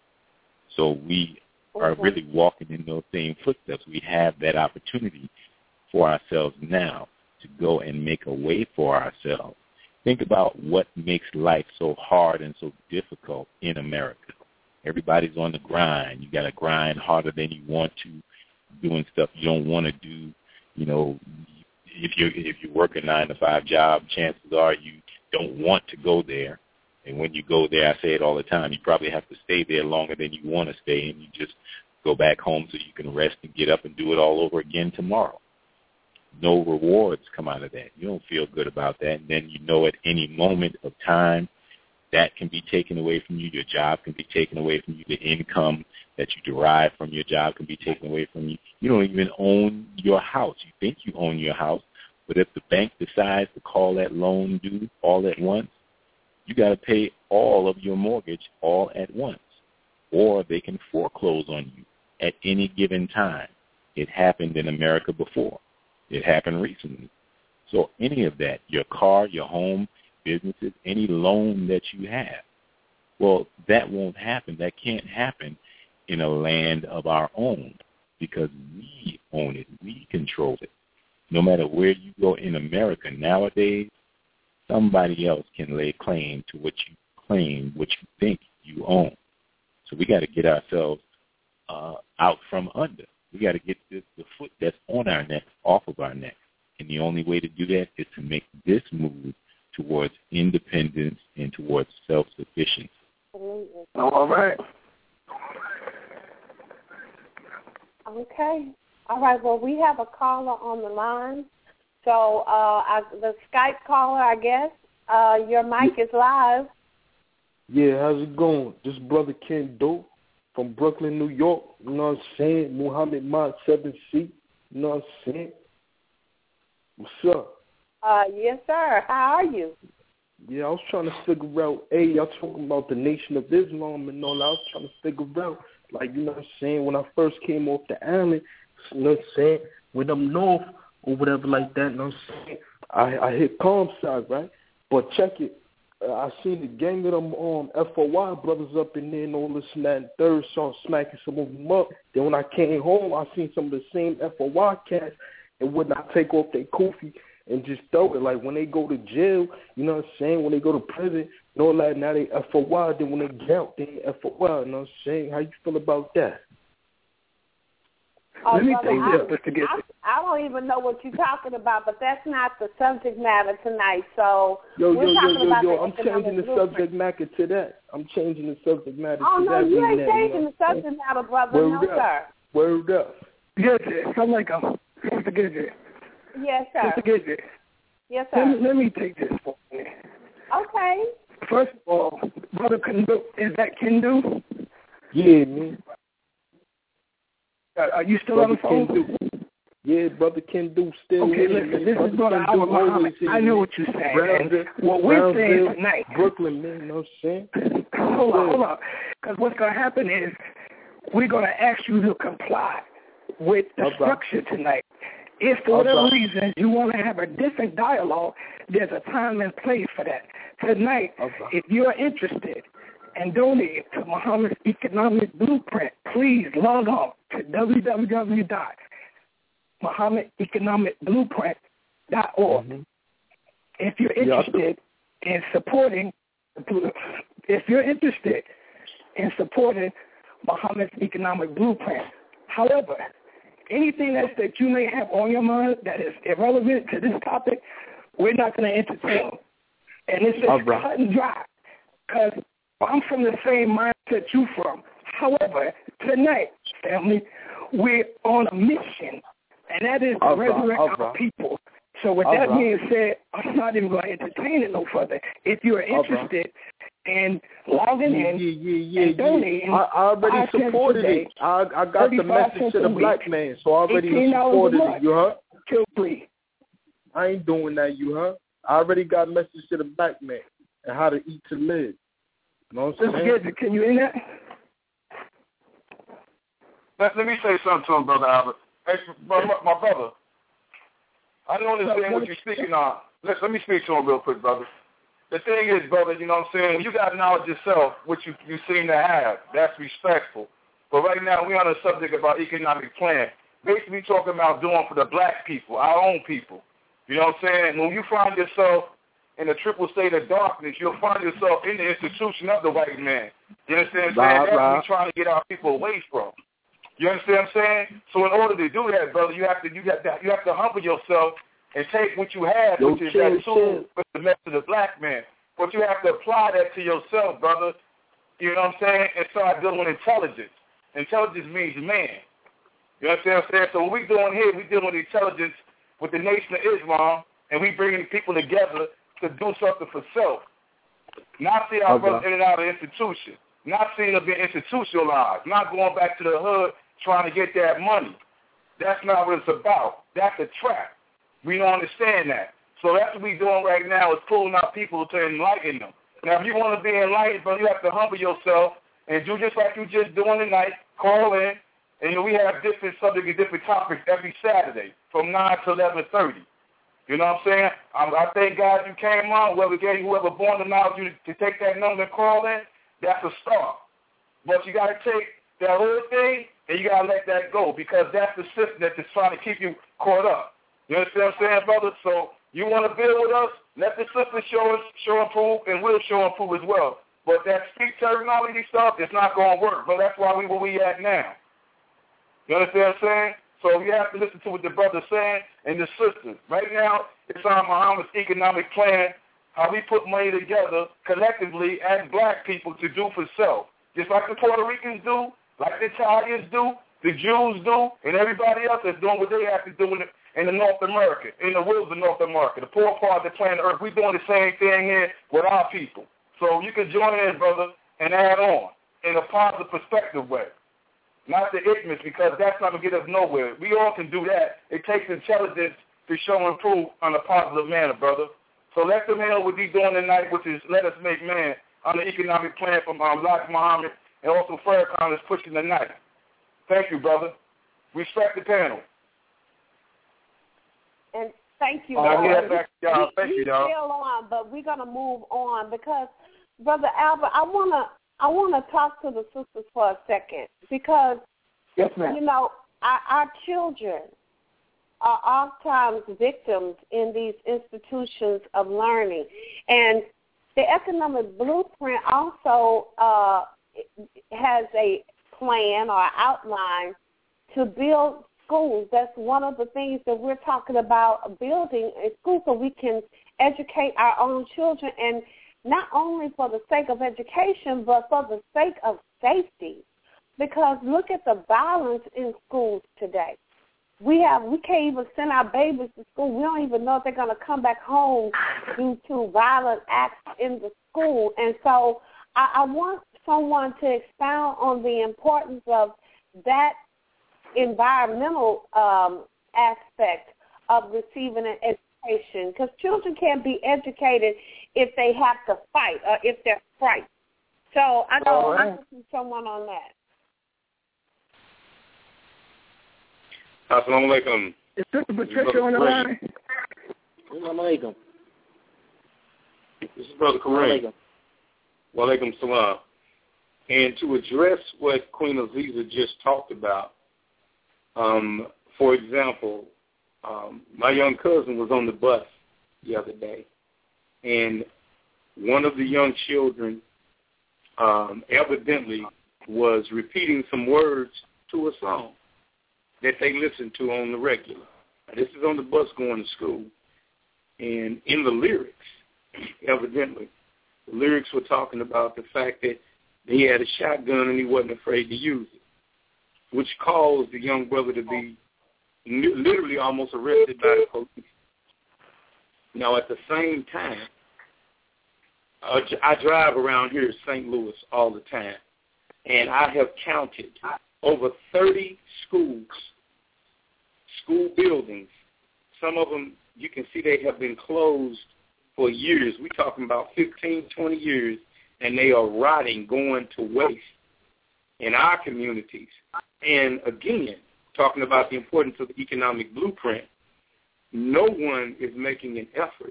So we are really walking in those same footsteps. We have that opportunity for ourselves now to go and make a way for ourselves. Think about what makes life so hard and so difficult in America. Everybody's on the grind. You got to grind harder than you want to, doing stuff you don't want to do. If you work a 9-to-5 job, chances are you don't want to go there. And when you go there, I say it all the time, you probably have to stay there longer than you want to stay, and you just go back home so you can rest and get up and do it all over again tomorrow. No rewards come out of that. You don't feel good about that. And then at any moment of time, that can be taken away from you. Your job can be taken away from you. The income that you derive from your job can be taken away from you. You don't even own your house. You think you own your house, but if the bank decides to call that loan due all at once, you got to pay all of your mortgage all at once, or they can foreclose on you at any given time. It happened in America before. It happened recently. So any of that, your car, your home, businesses, any loan that you have, well, that won't happen. That can't happen in a land of our own because we own it. We control it. No matter where you go in America nowadays, somebody else can lay claim to what you claim, what you think you own. So we got to get ourselves out from under. We got to get the foot that's on our neck off of our neck. And the only way to do that is to make this move towards independence and towards self-sufficiency. All right. Okay. All right. Well, we have a caller on the line. So the Skype caller, I guess, your mic is live. Yeah, how's it going? This is Brother Ken Dope from Brooklyn, New York. You know what I'm saying? Muhammad Mod 7C. You know what I'm saying? What's up? Yes, sir. How are you? Yeah, I was trying to figure out, y'all talking about the Nation of Islam and all that. I was trying to figure out, you know what I'm saying, when I first came off the island, you know what I'm saying, when I'm north or whatever like that, you know what I'm saying, I hit calm side, right? But check it. I seen the gang of them FOI brothers up in there and all this and that and third, so I'm smacking some of them up. Then when I came home, I seen some of the same FOI cats and would not take off their kufi and just throw it. Like when they go to jail, you know what I'm saying, when they go to prison and all that, now they FOI. Then when they get out, they FOI. You know what I'm saying? How you feel about that? Let me take this. I don't even know what you're talking about, but that's not the subject matter tonight. So yo, I'm changing the subject matter to that. I'm changing the subject matter to that. Oh, no, you ain't changing the subject matter, brother. No, sir. Word up. Good. I'm like, Mr. Gidget. Yes, sir. Mr. Gidget. Yes, sir. Let me take this for you. Okay. First of all, Brother Kendu, is that Kendu? Yeah, man. Are you still on the phone? Kendu. Yeah, Brother Kendu still. Okay, listen, this is Brother Albert Muhammad. I know what you're saying. What we're saying tonight. Brooklyn, man, you know what I'm saying? Hold on. Because what's going to happen is we're going to ask you to comply with the structure tonight. If for whatever reason you want to have a different dialogue, there's a time and place for that. Tonight, if you're interested and donate to Muhammad's Economic Blueprint, please log on to www.muhammadblueprint.com. MuhammadEconomicBlueprint.org. Mm-hmm. If you're interested in supporting Muhammad's Economic Blueprint. However, anything else that you may have on your mind that is irrelevant to this topic, we're not going to entertain. And it's just cut and dry, because I'm from the same mindset you from. However, tonight, family, we're on a mission, and that is to resurrect our people. So with that being said, I'm not even going to entertain it no further. If you're interested in logging in and donating, I already supported it. I got the message to the black man, so I already supported it. You heard? Kill free. I ain't doing that. You heard? I already got a message to the black man and how to eat to live. You know what I'm saying? Good. Can you in that? Let me say something to him, Brother Albert. Hey, my brother, I don't understand what you're speaking on. Let me speak to him real quick, brother. The thing is, brother, you know what I'm saying, when you got knowledge yourself, which you seem to have, that's respectful. But right now, we're on a subject about economic plan. Basically talking about doing for the black people, our own people. You know what I'm saying? When you find yourself in a triple state of darkness, you'll find yourself in the institution of the white man. You understand what I'm saying? That's what we're trying to get our people away from. You understand what I'm saying? So in order to do that, brother, you have to humble yourself and take what you have, which is that tool for the message of the black man. But you have to apply that to yourself, brother. You know what I'm saying? And start dealing with intelligence. Intelligence means man. You understand what I'm saying? So what we're doing here, we're dealing with intelligence with the Nation of Islam, and we bringing people together to do something for self. Not see our brothers in and out of institutions. Not seeing them being institutionalized. Not going back to the hood trying to get that money. That's not what it's about. That's a trap. We don't understand that. So that's what we're doing right now is pulling out people to enlighten them. Now, if you want to be enlightened, brother, you have to humble yourself and do just like you just doing tonight. Call in. And we have different subjects and different topics every Saturday from 9 to 11:30. You know what I'm saying? I thank God you came on. Whoever born allowed you to take that number and call in, that's a start. But you got to take that other thing and you got to let that go because that's the system that's just trying to keep you caught up. You understand what I'm saying, brother? So you want to build with us, let the system show and prove, and we'll show and prove as well. But that speech terminology stuff, it's not going to work. But that's why where we at now. You understand what I'm saying? So you have to listen to what the brother's saying and the sisters. Right now, it's on Muhammad's economic plan, how we put money together collectively as black people to do for self. Just like the Puerto Ricans do, like the Italians do, the Jews do, and everybody else that's doing what they have to do in the North America, in the wills of North America, the poor part of the planet Earth. We're doing the same thing here with our people. So you can join in, brother, and add on in a positive perspective way. Not the ignorance, because that's not going to get us nowhere. We all can do that. It takes intelligence to show and prove on a positive manner, brother. So let them know what we're doing tonight, which is Let Us Make Man on the economic plan from Elijah Muhammad and also Farrakhan is pushing tonight. Thank you, brother. Respect the panel. And thank you, Thank you, y'all. Still on, but we're going to move on because, Brother Albert, I want to talk to the sisters for a second because, yes, ma'am. You know, our children are oftentimes victims in these institutions of learning. And the economic blueprint also has a plan or outline to build schools. That's one of the things that we're talking about, building a school so we can educate our own children, and not only for the sake of education, but for the sake of safety. Because look at the violence in schools today. We can't even send our babies to school. We don't even know if they're going to come back home due to violent acts in the school. And so I want someone to expound on the importance of that environmental aspect of receiving an education, because children can't be educated if they have to fight or if they're frightened. So I want to see someone on that. Assalamu alaikum. Is Sister Patricia on the line? Assalamu alaikum. This is Brother Kareem. Wa alaikum salam. And to address what Queen Aziza just talked about, For example, my young cousin was on the bus the other day, and one of the young children evidently was repeating some words to a song that they listened to on the regular. This is on the bus going to school. And in the lyrics, evidently, the lyrics were talking about the fact that he had a shotgun and he wasn't afraid to use it, which caused the young brother to be literally almost arrested by the police. Now, at the same time, I drive around here in St. Louis all the time, and I have counted over 30 school buildings. Some of them, you can see they have been closed for years. We're talking about 15, 20 years, and they are rotting, going to waste in our communities. And again, talking about the importance of the economic blueprint, no one is making an effort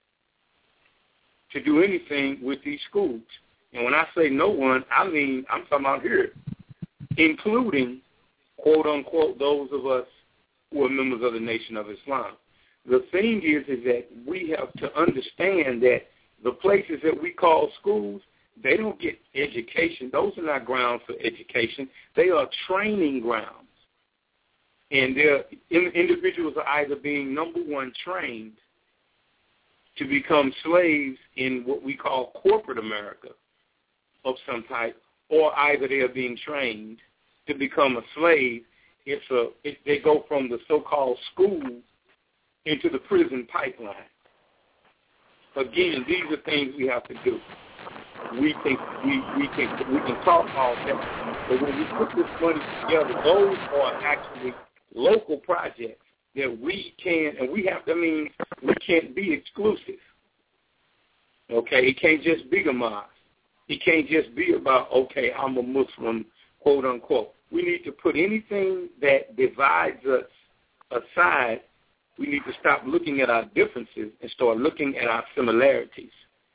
to do anything with these schools. And when I say no one, I mean I'm talking about here, including, quote, unquote, those of us who are members of the Nation of Islam. The thing is that we have to understand that the places that we call schools, they don't get education. Those are not grounds for education. They are training grounds. And individuals are either being, number one, trained to become slaves in what we call corporate America of some type, or either they are being trained to become a slave. They go from the so-called school into the prison pipeline. Again, these are things we have to do. We can talk all that, but when we put this money together, those are actually local projects that we can, and we have to, we can't be exclusive. Okay, it can't just be Hamas. It can't just be about, okay, I'm a Muslim, quote unquote. We need to put anything that divides us aside. We need to stop looking at our differences and start looking at our similarities.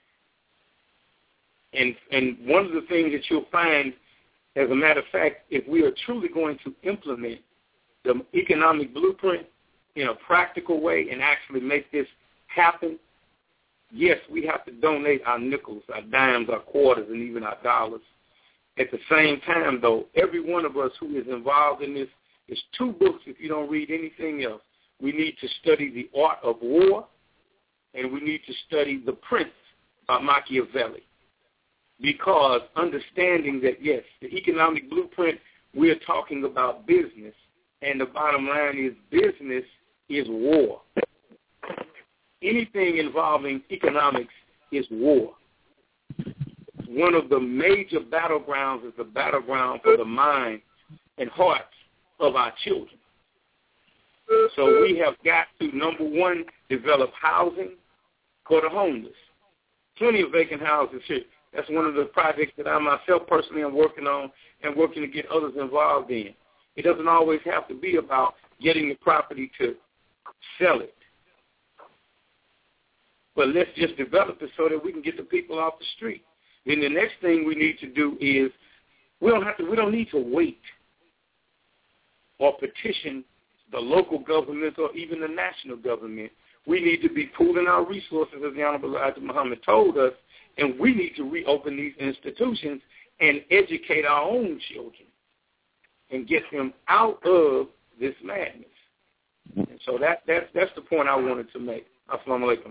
And one of the things that you'll find, as a matter of fact, if we are truly going to implement the economic blueprint in a practical way and actually make this happen, yes, we have to donate our nickels, our dimes, our quarters, and even our dollars. At the same time, though, every one of us who is involved in this, is 2 books if you don't read anything else. We need to study The Art of War, and we need to study The Prince by Machiavelli. Because understanding that, yes, the economic blueprint, we're talking about business, and the bottom line is business is war. Anything involving economics is war. One of the major battlegrounds is the battleground for the mind and hearts of our children. So we have got to, number one, develop housing for the homeless. Plenty of vacant houses here. That's one of the projects that I myself personally am working on and working to get others involved in. It doesn't always have to be about getting the property to sell it. But let's just develop it so that we can get the people off the street. Then the next thing we need to do is we don't need to wait or petition the local government or even the national government. We need to be pooling our resources, as the Honorable Elijah Muhammad told us, and we need to reopen these institutions and educate our own children and get them out of this madness. And so that's the point I wanted to make. Assalamu alaikum.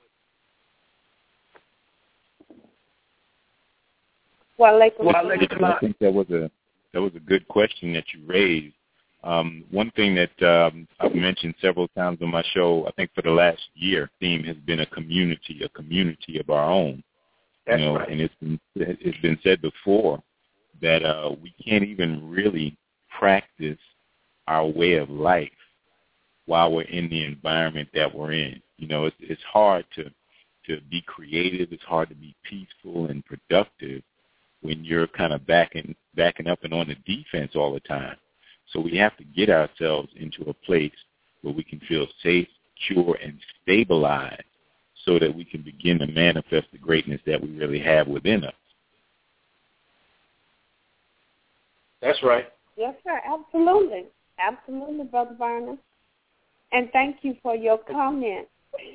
I think that was a good question that you raised. One thing that I've mentioned several times on my show, I think for the last year, theme has been a community of our own. That's right. And it's been said before that we can't even really practice our way of life while we're in the environment that we're in. It's hard to be creative. It's hard to be peaceful and productive when you're kind of backing up and on the defense all the time. So we have to get ourselves into a place where we can feel safe, secure, and stabilized so that we can begin to manifest the greatness that we really have within us. That's right. Yes, sir. Absolutely. Absolutely, Brother Vernon. And thank you for your comment.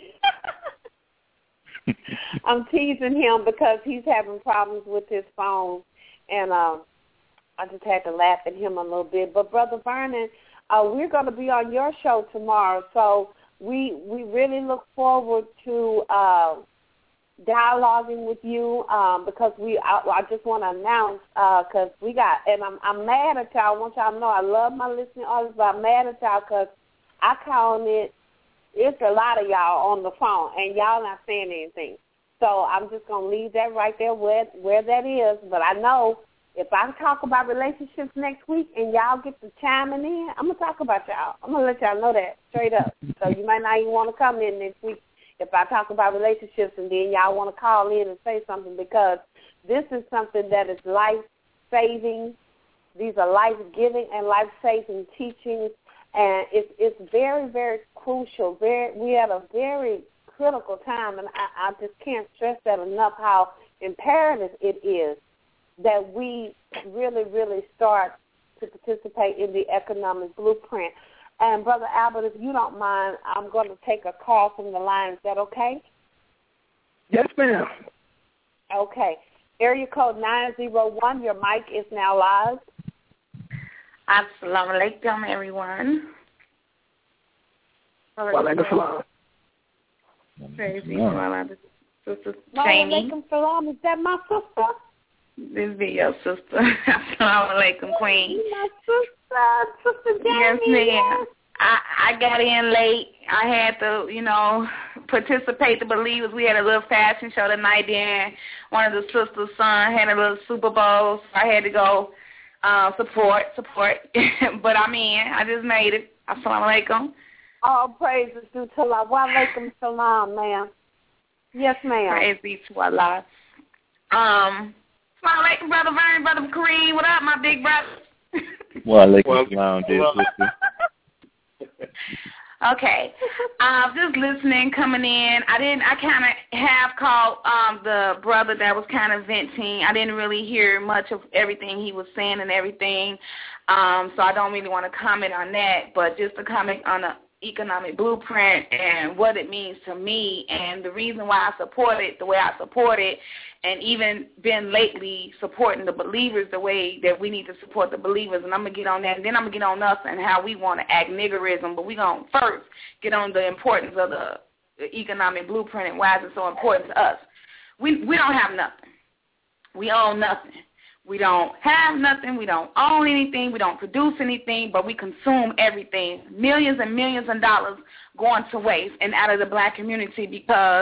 I'm teasing him because he's having problems with his phone, and I just had to laugh at him a little bit. But, Brother Vernon, we're going to be on your show tomorrow, so we really look forward to dialoguing with you because I just want to announce because we got, and I'm mad at y'all. I want y'all to know I love my listening audience, but I'm mad at y'all because I call it, it's a lot of y'all on the phone, and y'all not saying anything. So I'm just going to leave that right there where that is. But I know if I talk about relationships next week and y'all get to chiming in, I'm going to talk about y'all. I'm going to let y'all know that straight up. So you might not even want to come in next week if I talk about relationships and then y'all want to call in and say something, because this is something that is life-saving. These are life-giving and life-saving teachings, and it's very, very crucial. We at a very critical time, and I just can't stress that enough, how imperative it is that we really, really start to participate in the economic blueprint. And, Brother Albert, if you don't mind, I'm going to take a call from the line. Is that okay? Yes, ma'am. Okay. Area code 901, your mic is now live. Assalamu alaikum, everyone. Walaikum salam. Praise be to Allah, Sister Jamie. Walaikum salam. Is that my sister? This be your sister. Assalamu alaikum, Queen. My Sister Jamie. Yes, ma'am. I got in late. I had to, participate, the believers. We had a little fashion show tonight. Then one of the sisters' son had a little Super Bowl, so I had to go support. But I'm in. I just made it. Assalamu alaikum. All praises due to Allah. Wa alaikum salam, ma'am. Yes, ma'am. Praise be to Allah. Assalamu alaikum, Brother Vern, Brother Kareem. What up, my big brother? Wa alaikum salam, dear sister. Okay. Just listening, coming in. I kind of have called the brother that was kind of venting. I didn't really hear much of everything he was saying and everything, so I don't really want to comment on that, but just to comment on the economic blueprint and what it means to me and the reason why I support it the way I support it, and even been lately supporting the believers the way that we need to support the believers. And I'm going to get on that, and then I'm going to get on us and how we want to act niggerism, but we're going to first get on the importance of the economic blueprint and why is it so important to us. We don't have nothing. We own nothing. We don't have nothing. We don't own anything. We don't produce anything, but we consume everything. Millions and millions of dollars going to waste and out of the black community because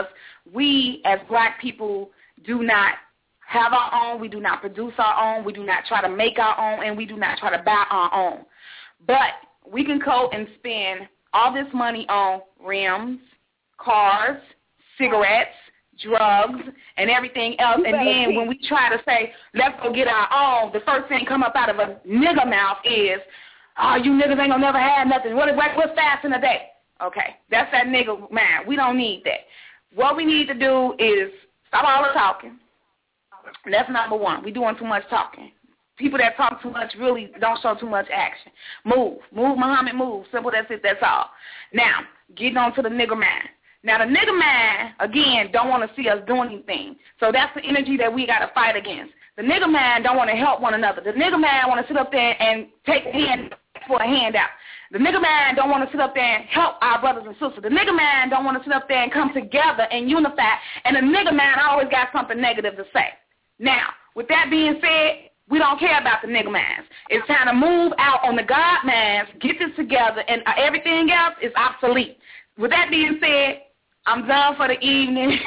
we as black people do not have our own. We do not produce our own. We do not try to make our own, and we do not try to buy our own. But we can go and spend all this money on rims, cars, cigarettes, drugs, and everything else, and then when we try to say, let's go get our own, the first thing come up out of a nigger mouth is, oh, you niggas ain't gonna never have nothing. What's fast in a day? Okay, that's that nigga man. We don't need that. What we need to do is stop all the talking. That's number one. We're doing too much talking. People that talk too much really don't show too much action. Move, Muhammad, move. Simple, that's it, that's all. Now, getting on to the nigger man. Now, the nigger man, again, don't want to see us doing anything. So that's the energy that we got to fight against. The nigger man don't want to help one another. The nigger man want to sit up there and take a hand for a handout. The nigger man don't want to sit up there and help our brothers and sisters. The nigger man don't want to sit up there and come together and unify. And the nigger man always got something negative to say. Now, with that being said, we don't care about the nigger mans. It's time to move out on the God mans, get this together, and everything else is obsolete. With that being said, I'm done for the evening.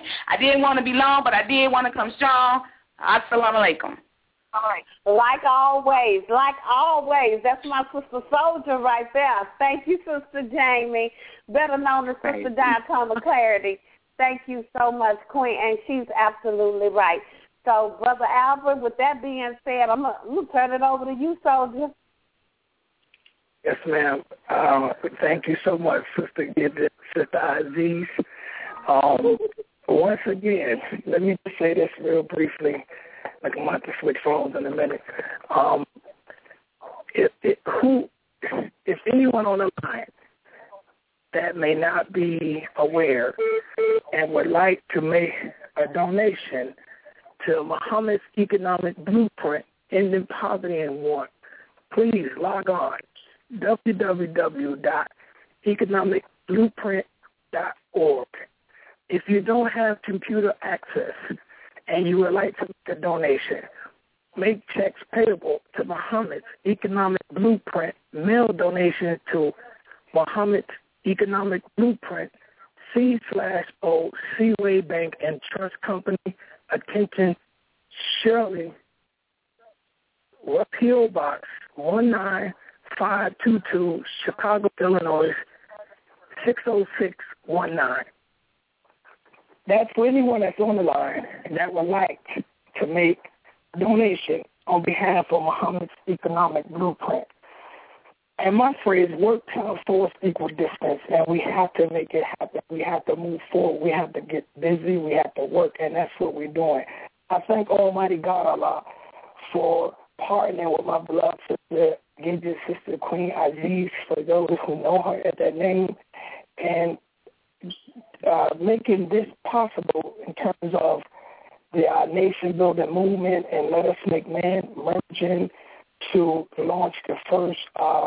I didn't want to be long, but I did want to come strong. Assalamu alaikum. All right. Like always, that's my sister soldier right there. Thank you, Sister Jamie, better known as Sister Diatoma Clarity. Thank you so much, Queen, and she's absolutely right. So, Brother Albert, with that being said, I'm going to turn it over to you, soldier. Yes, ma'am. Thank you so much, Sister Aziz. Once again, let me just say this real briefly. Like I'm about to switch phones in a minute. if anyone on the line that may not be aware and would like to make a donation to Muhammad's Economic Blueprint, Ending Poverty and Want, please log on www.economicblueprint.org. If you don't have computer access and you would like to make a donation, make checks payable to Muhammad's Economic Blueprint, mail donation to Muhammad's Economic Blueprint, C/O Seaway Bank and Trust Company. Attention, Shirley, P.O. Box 19522, Chicago, Illinois, 60619. That's for anyone that's on the line that would like to make a donation on behalf of Muhammad's Economic Blueprint. And my phrase, work times force equal distance, and we have to make it happen. We have to move forward. We have to get busy. We have to work, and that's what we're doing. I thank Almighty God Allah for partnering with my beloved sister, Gidget, Sister Queen Aziz, for those who know her at that name, and making this possible in terms of the nation-building movement and Let Us Make Man merging to launch the first,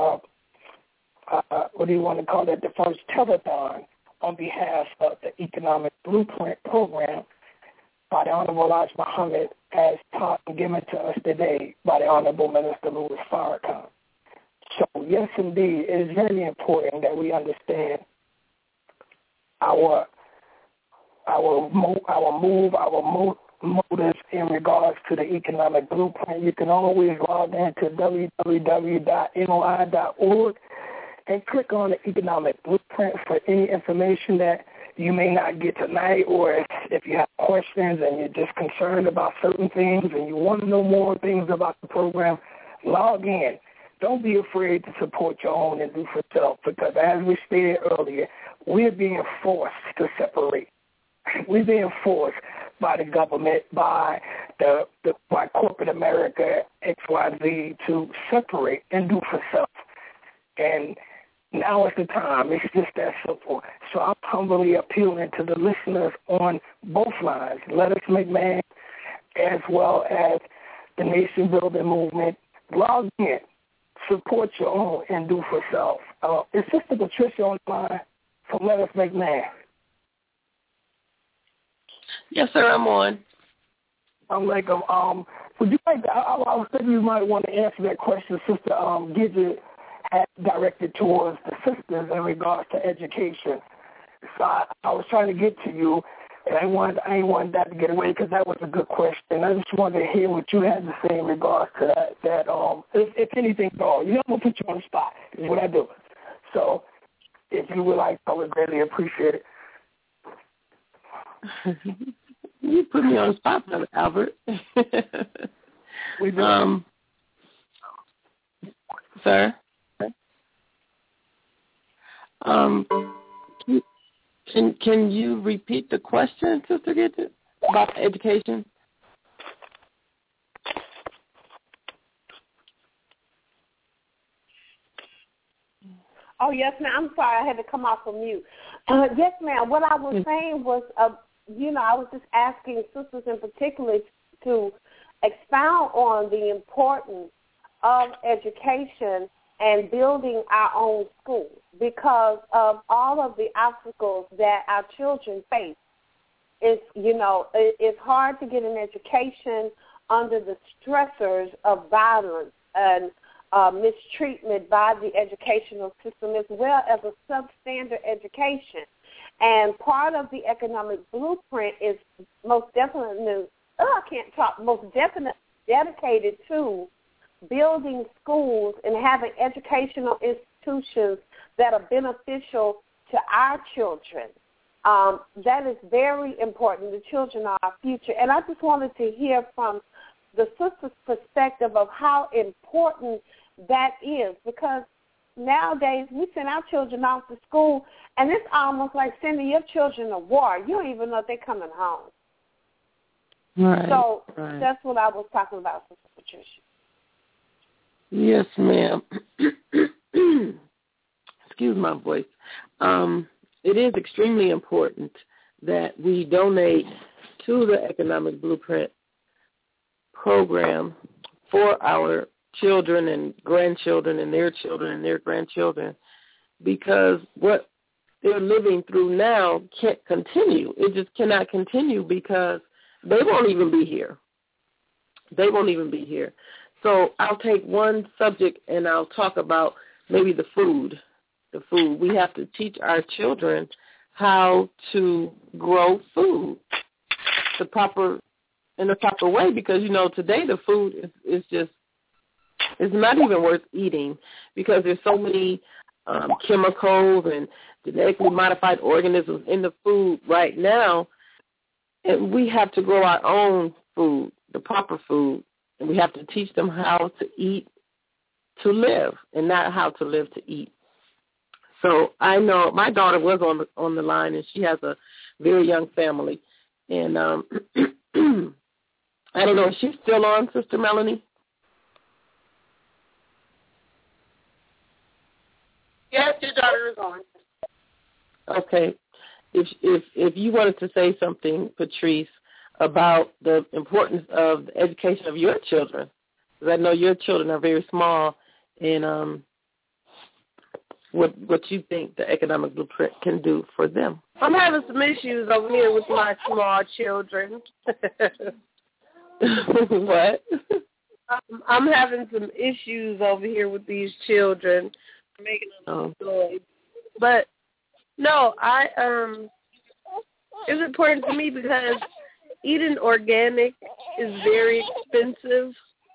the first telethon on behalf of the Economic Blueprint program by the Honorable Elijah Muhammad, as taught and given to us today by the Honorable Minister Louis Farrakhan. So, yes, indeed, it is very important that we understand our motives in regards to the Economic Blueprint. You can always log into www.noi.org and click on the Economic Blueprint for any information that you may not get tonight, or if you have questions and you're just concerned about certain things and you want to know more things about the program, log in. Don't be afraid to support your own and do for self, because as we stated earlier, we're being forced to separate. We're being forced by the government, by by corporate America, XYZ, to separate and do for self. And now is the time. It's just that simple. So I'm humbly appealing to the listeners on both lines, Let Us Make Man, as well as the Nation Building Movement. Log in, support your own, and do for self. Is Sister Patricia on the line from Let Us Make Man? Yes, sir, I'm on. I'm like, would you like to, I was thinking you might want to answer that question Sister Gidget had directed towards the sisters in regards to education. So I was trying to get to you, and I ain't wanted that to get away, because that was a good question. I just wanted to hear what you had to say in regards to that if anything at all. You know, I'm going to put you on the spot, is what I do. So if you would like, I would greatly appreciate it. You put me on the spot, Brother Albert. We do. Sir? Can you repeat the question, Sister Gidget, about education? Oh, yes, ma'am. I'm sorry. I had to come off of mute. Yes, ma'am. What I was saying was, I was just asking sisters in particular to expound on the importance of education and building our own schools, because of all of the obstacles that our children face. It's hard to get an education under the stressors of violence and mistreatment by the educational system, as well as a substandard education. And part of the Economic Blueprint is most definitely dedicated to building schools and having educational institutions that are beneficial to our children. That is very important. The children are our future. And I just wanted to hear from the sister's perspective of how important that is, because nowadays we send our children off to school, and it's almost like sending your children to war. You don't even know if they're coming home. Right. So that's what I was talking about, Sister Patricia. Yes, ma'am. excuse my voice, it is extremely important that we donate to the Economic Blueprint program for our children and grandchildren and their children and their grandchildren, because what they're living through now can't continue. It just cannot continue because they won't even be here. They won't even be here. So I'll take one subject and I'll talk about maybe the food. The food. We have to teach our children how to grow food in the proper way, because, today the food is just, it's not even worth eating because there's so many chemicals and genetically modified organisms in the food right now, and we have to grow our own food, the proper food, and we have to teach them how to eat to live and not how to live to eat. So I know my daughter was on the line, and she has a very young family, and I don't know, is she still on, Sister Melanie? Yes, your daughter is on. Okay. If you wanted to say something, Patrice, about the importance of the education of your children, because I know your children are very small, and what you think the Economic Blueprint can do for them. I'm having some issues over here with my small children. What? I'm having some issues over here with these children, making a noise. But no, it's important to me because eating organic is very expensive.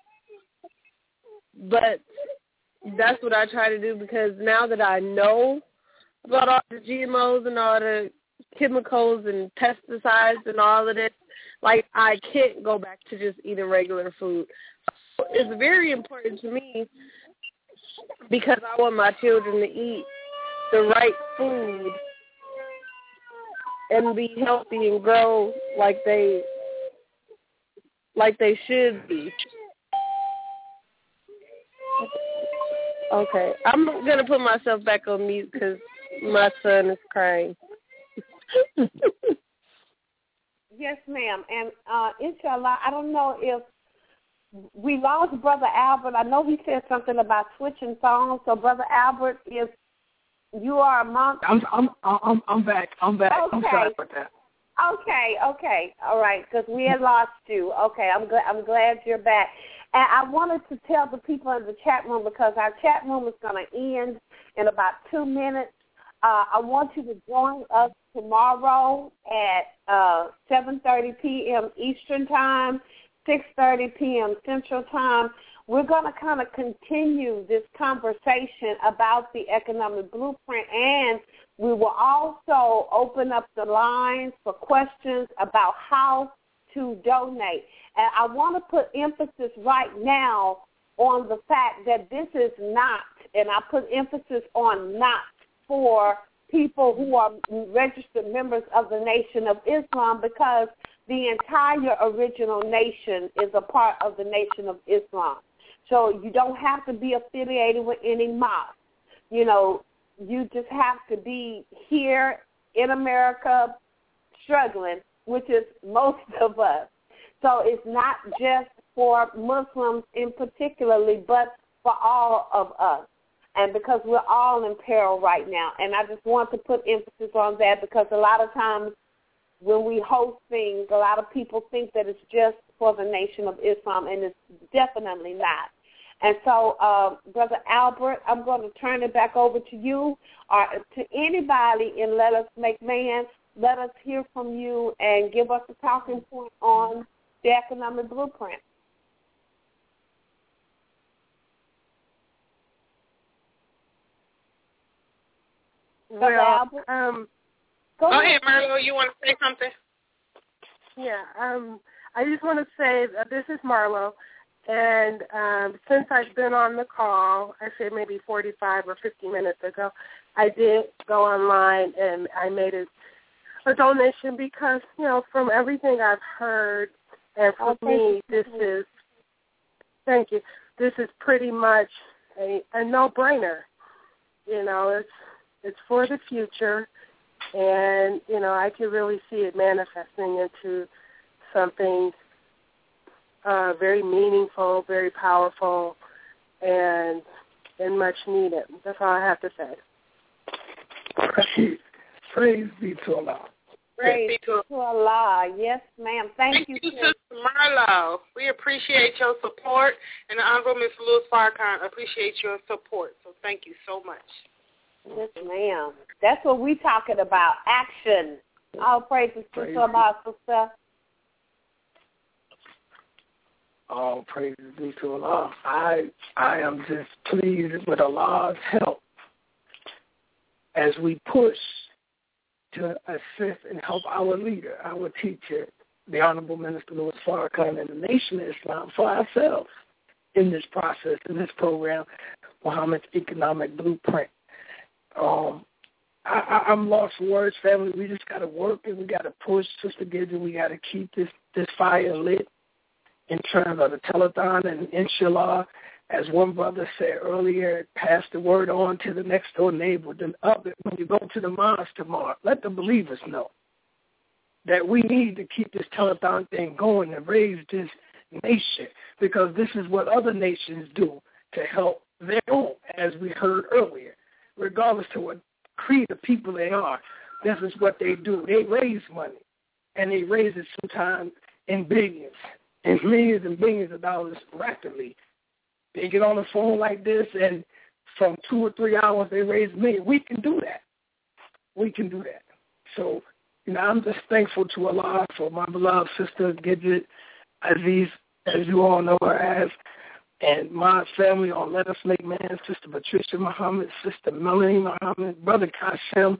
But that's what I try to do, because now that I know about all the GMOs and all the chemicals and pesticides and all of this, like, I can't go back to just eating regular food. So it's very important to me because I want my children to eat the right food and be healthy and grow like they should be. Okay, I'm going to put myself back on mute because my son is crying. Yes, ma'am. And inshallah, I don't know if we lost Brother Albert. I know he said something about switching songs. So, Brother Albert, if you are among... I'm back. Okay. I'm sorry for that. Okay. All right, because we had lost you. Okay, I'm glad you're back. And I wanted to tell the people in the chat room, because our chat room is going to end in about 2 minutes. I want you to join us tomorrow at 7:30 p.m. Eastern Time, 6:30 p.m. Central Time. We're going to kind of continue this conversation about the Economic Blueprint, and we will also open up the lines for questions about how to donate. And I want to put emphasis right now on the fact that this is not, and I put emphasis on not, for people who are registered members of the Nation of Islam, because the entire original nation is a part of the Nation of Islam. So you don't have to be affiliated with any mosque. You just have to be here in America struggling, which is most of us. So it's not just for Muslims in particularly, but for all of us. And because we're all in peril right now. And I just want to put emphasis on that, because a lot of times when we host things, a lot of people think that it's just for the Nation of Islam, and it's definitely not. And so, Brother Albert, I'm going to turn it back over to you, or to anybody in Let Us Make Man. Let us hear from you and give us a talking point on the Economic Blueprint. Well, go ahead, Marlo. You want to say something? Yeah, I just want to say that this is Marlo, and since I've been on the call, I say maybe 45 or 50 minutes ago, I did go online and I made a donation because, from everything I've heard, and for me, this is pretty much a no-brainer. it's for the future, and I can really see it manifesting into something very meaningful, very powerful, and much needed. That's all I have to say. Praise be to Allah. Praise be to Allah. Yes, ma'am. Thank you, Sister Marlo. We appreciate your support, and the Honorable Ms. Louis Farrakhan appreciates your support. So thank you so much. Yes, ma'am. That's what we talking about. Action. All praises to Allah, sister. All praises be to Allah. I am just pleased with Allah's help as we push to assist and help our leader, our teacher, the Honorable Minister Louis Farrakhan, and the Nation of Islam for ourselves in this process, in this program, Muhammad's Economic Blueprint. I'm lost for words, family. We just got to work and we got to push, Sister Gidget. We got to keep this fire lit in terms of the telethon, and inshallah, as one brother said earlier, pass the word on to the next door neighbor. When you go to the mosque tomorrow, let the believers know that we need to keep this telethon thing going and raise this nation, because this is what other nations do to help their own, as we heard earlier. Regardless to what creed of people they are, this is what they do. They raise money, and they raise it sometimes in billions, in millions and billions of dollars rapidly. They get on the phone like this, and from 2 or 3 hours, they raise millions. We can do that. We can do that. So, I'm just thankful to Allah for my beloved sister, Gidget Aziz, as you all know her as, and my family on Let Us Make Man, Sister Patricia Muhammad, Sister Melanie Muhammad, Brother Kashem,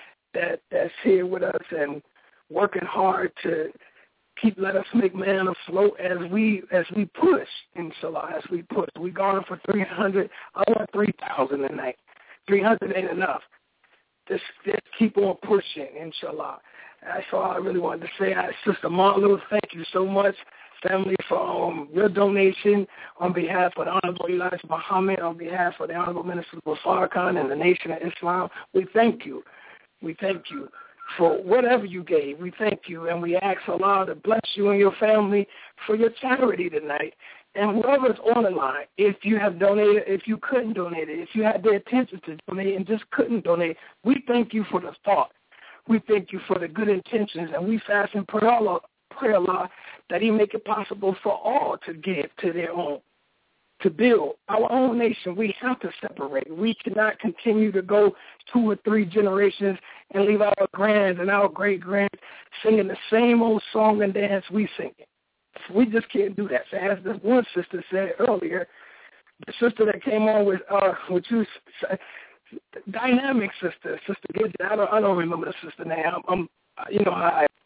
that's here with us and working hard to keep Let Us Make Man afloat as we push, inshallah, as we push. We're going for 300. I want 3,000 tonight. 300 ain't enough. Just keep on pushing, inshallah. That's all I really wanted to say. Sister Marlo, thank you so much, family, for your donation on behalf of the Honorable Elijah Muhammad, on behalf of the Honorable Minister Farrakhan and the Nation of Islam. We thank you. We thank you for whatever you gave. We thank you, and we ask Allah to bless you and your family for your charity tonight. And whoever's on the line, if you have donated, if you couldn't donate it, if you had the intention to donate and just couldn't donate, we thank you for the thought. We thank you for the good intentions, and we fast and pray Allah that He make it possible for all to give to their own. To build our own nation, we have to separate. We cannot continue to go 2 or 3 generations and leave our grands and our great-grands singing the same old song and dance we sing it. We just can't do that. So as this one sister said earlier, the sister that came on with you, dynamic sister Gidget. I don't remember the sister name.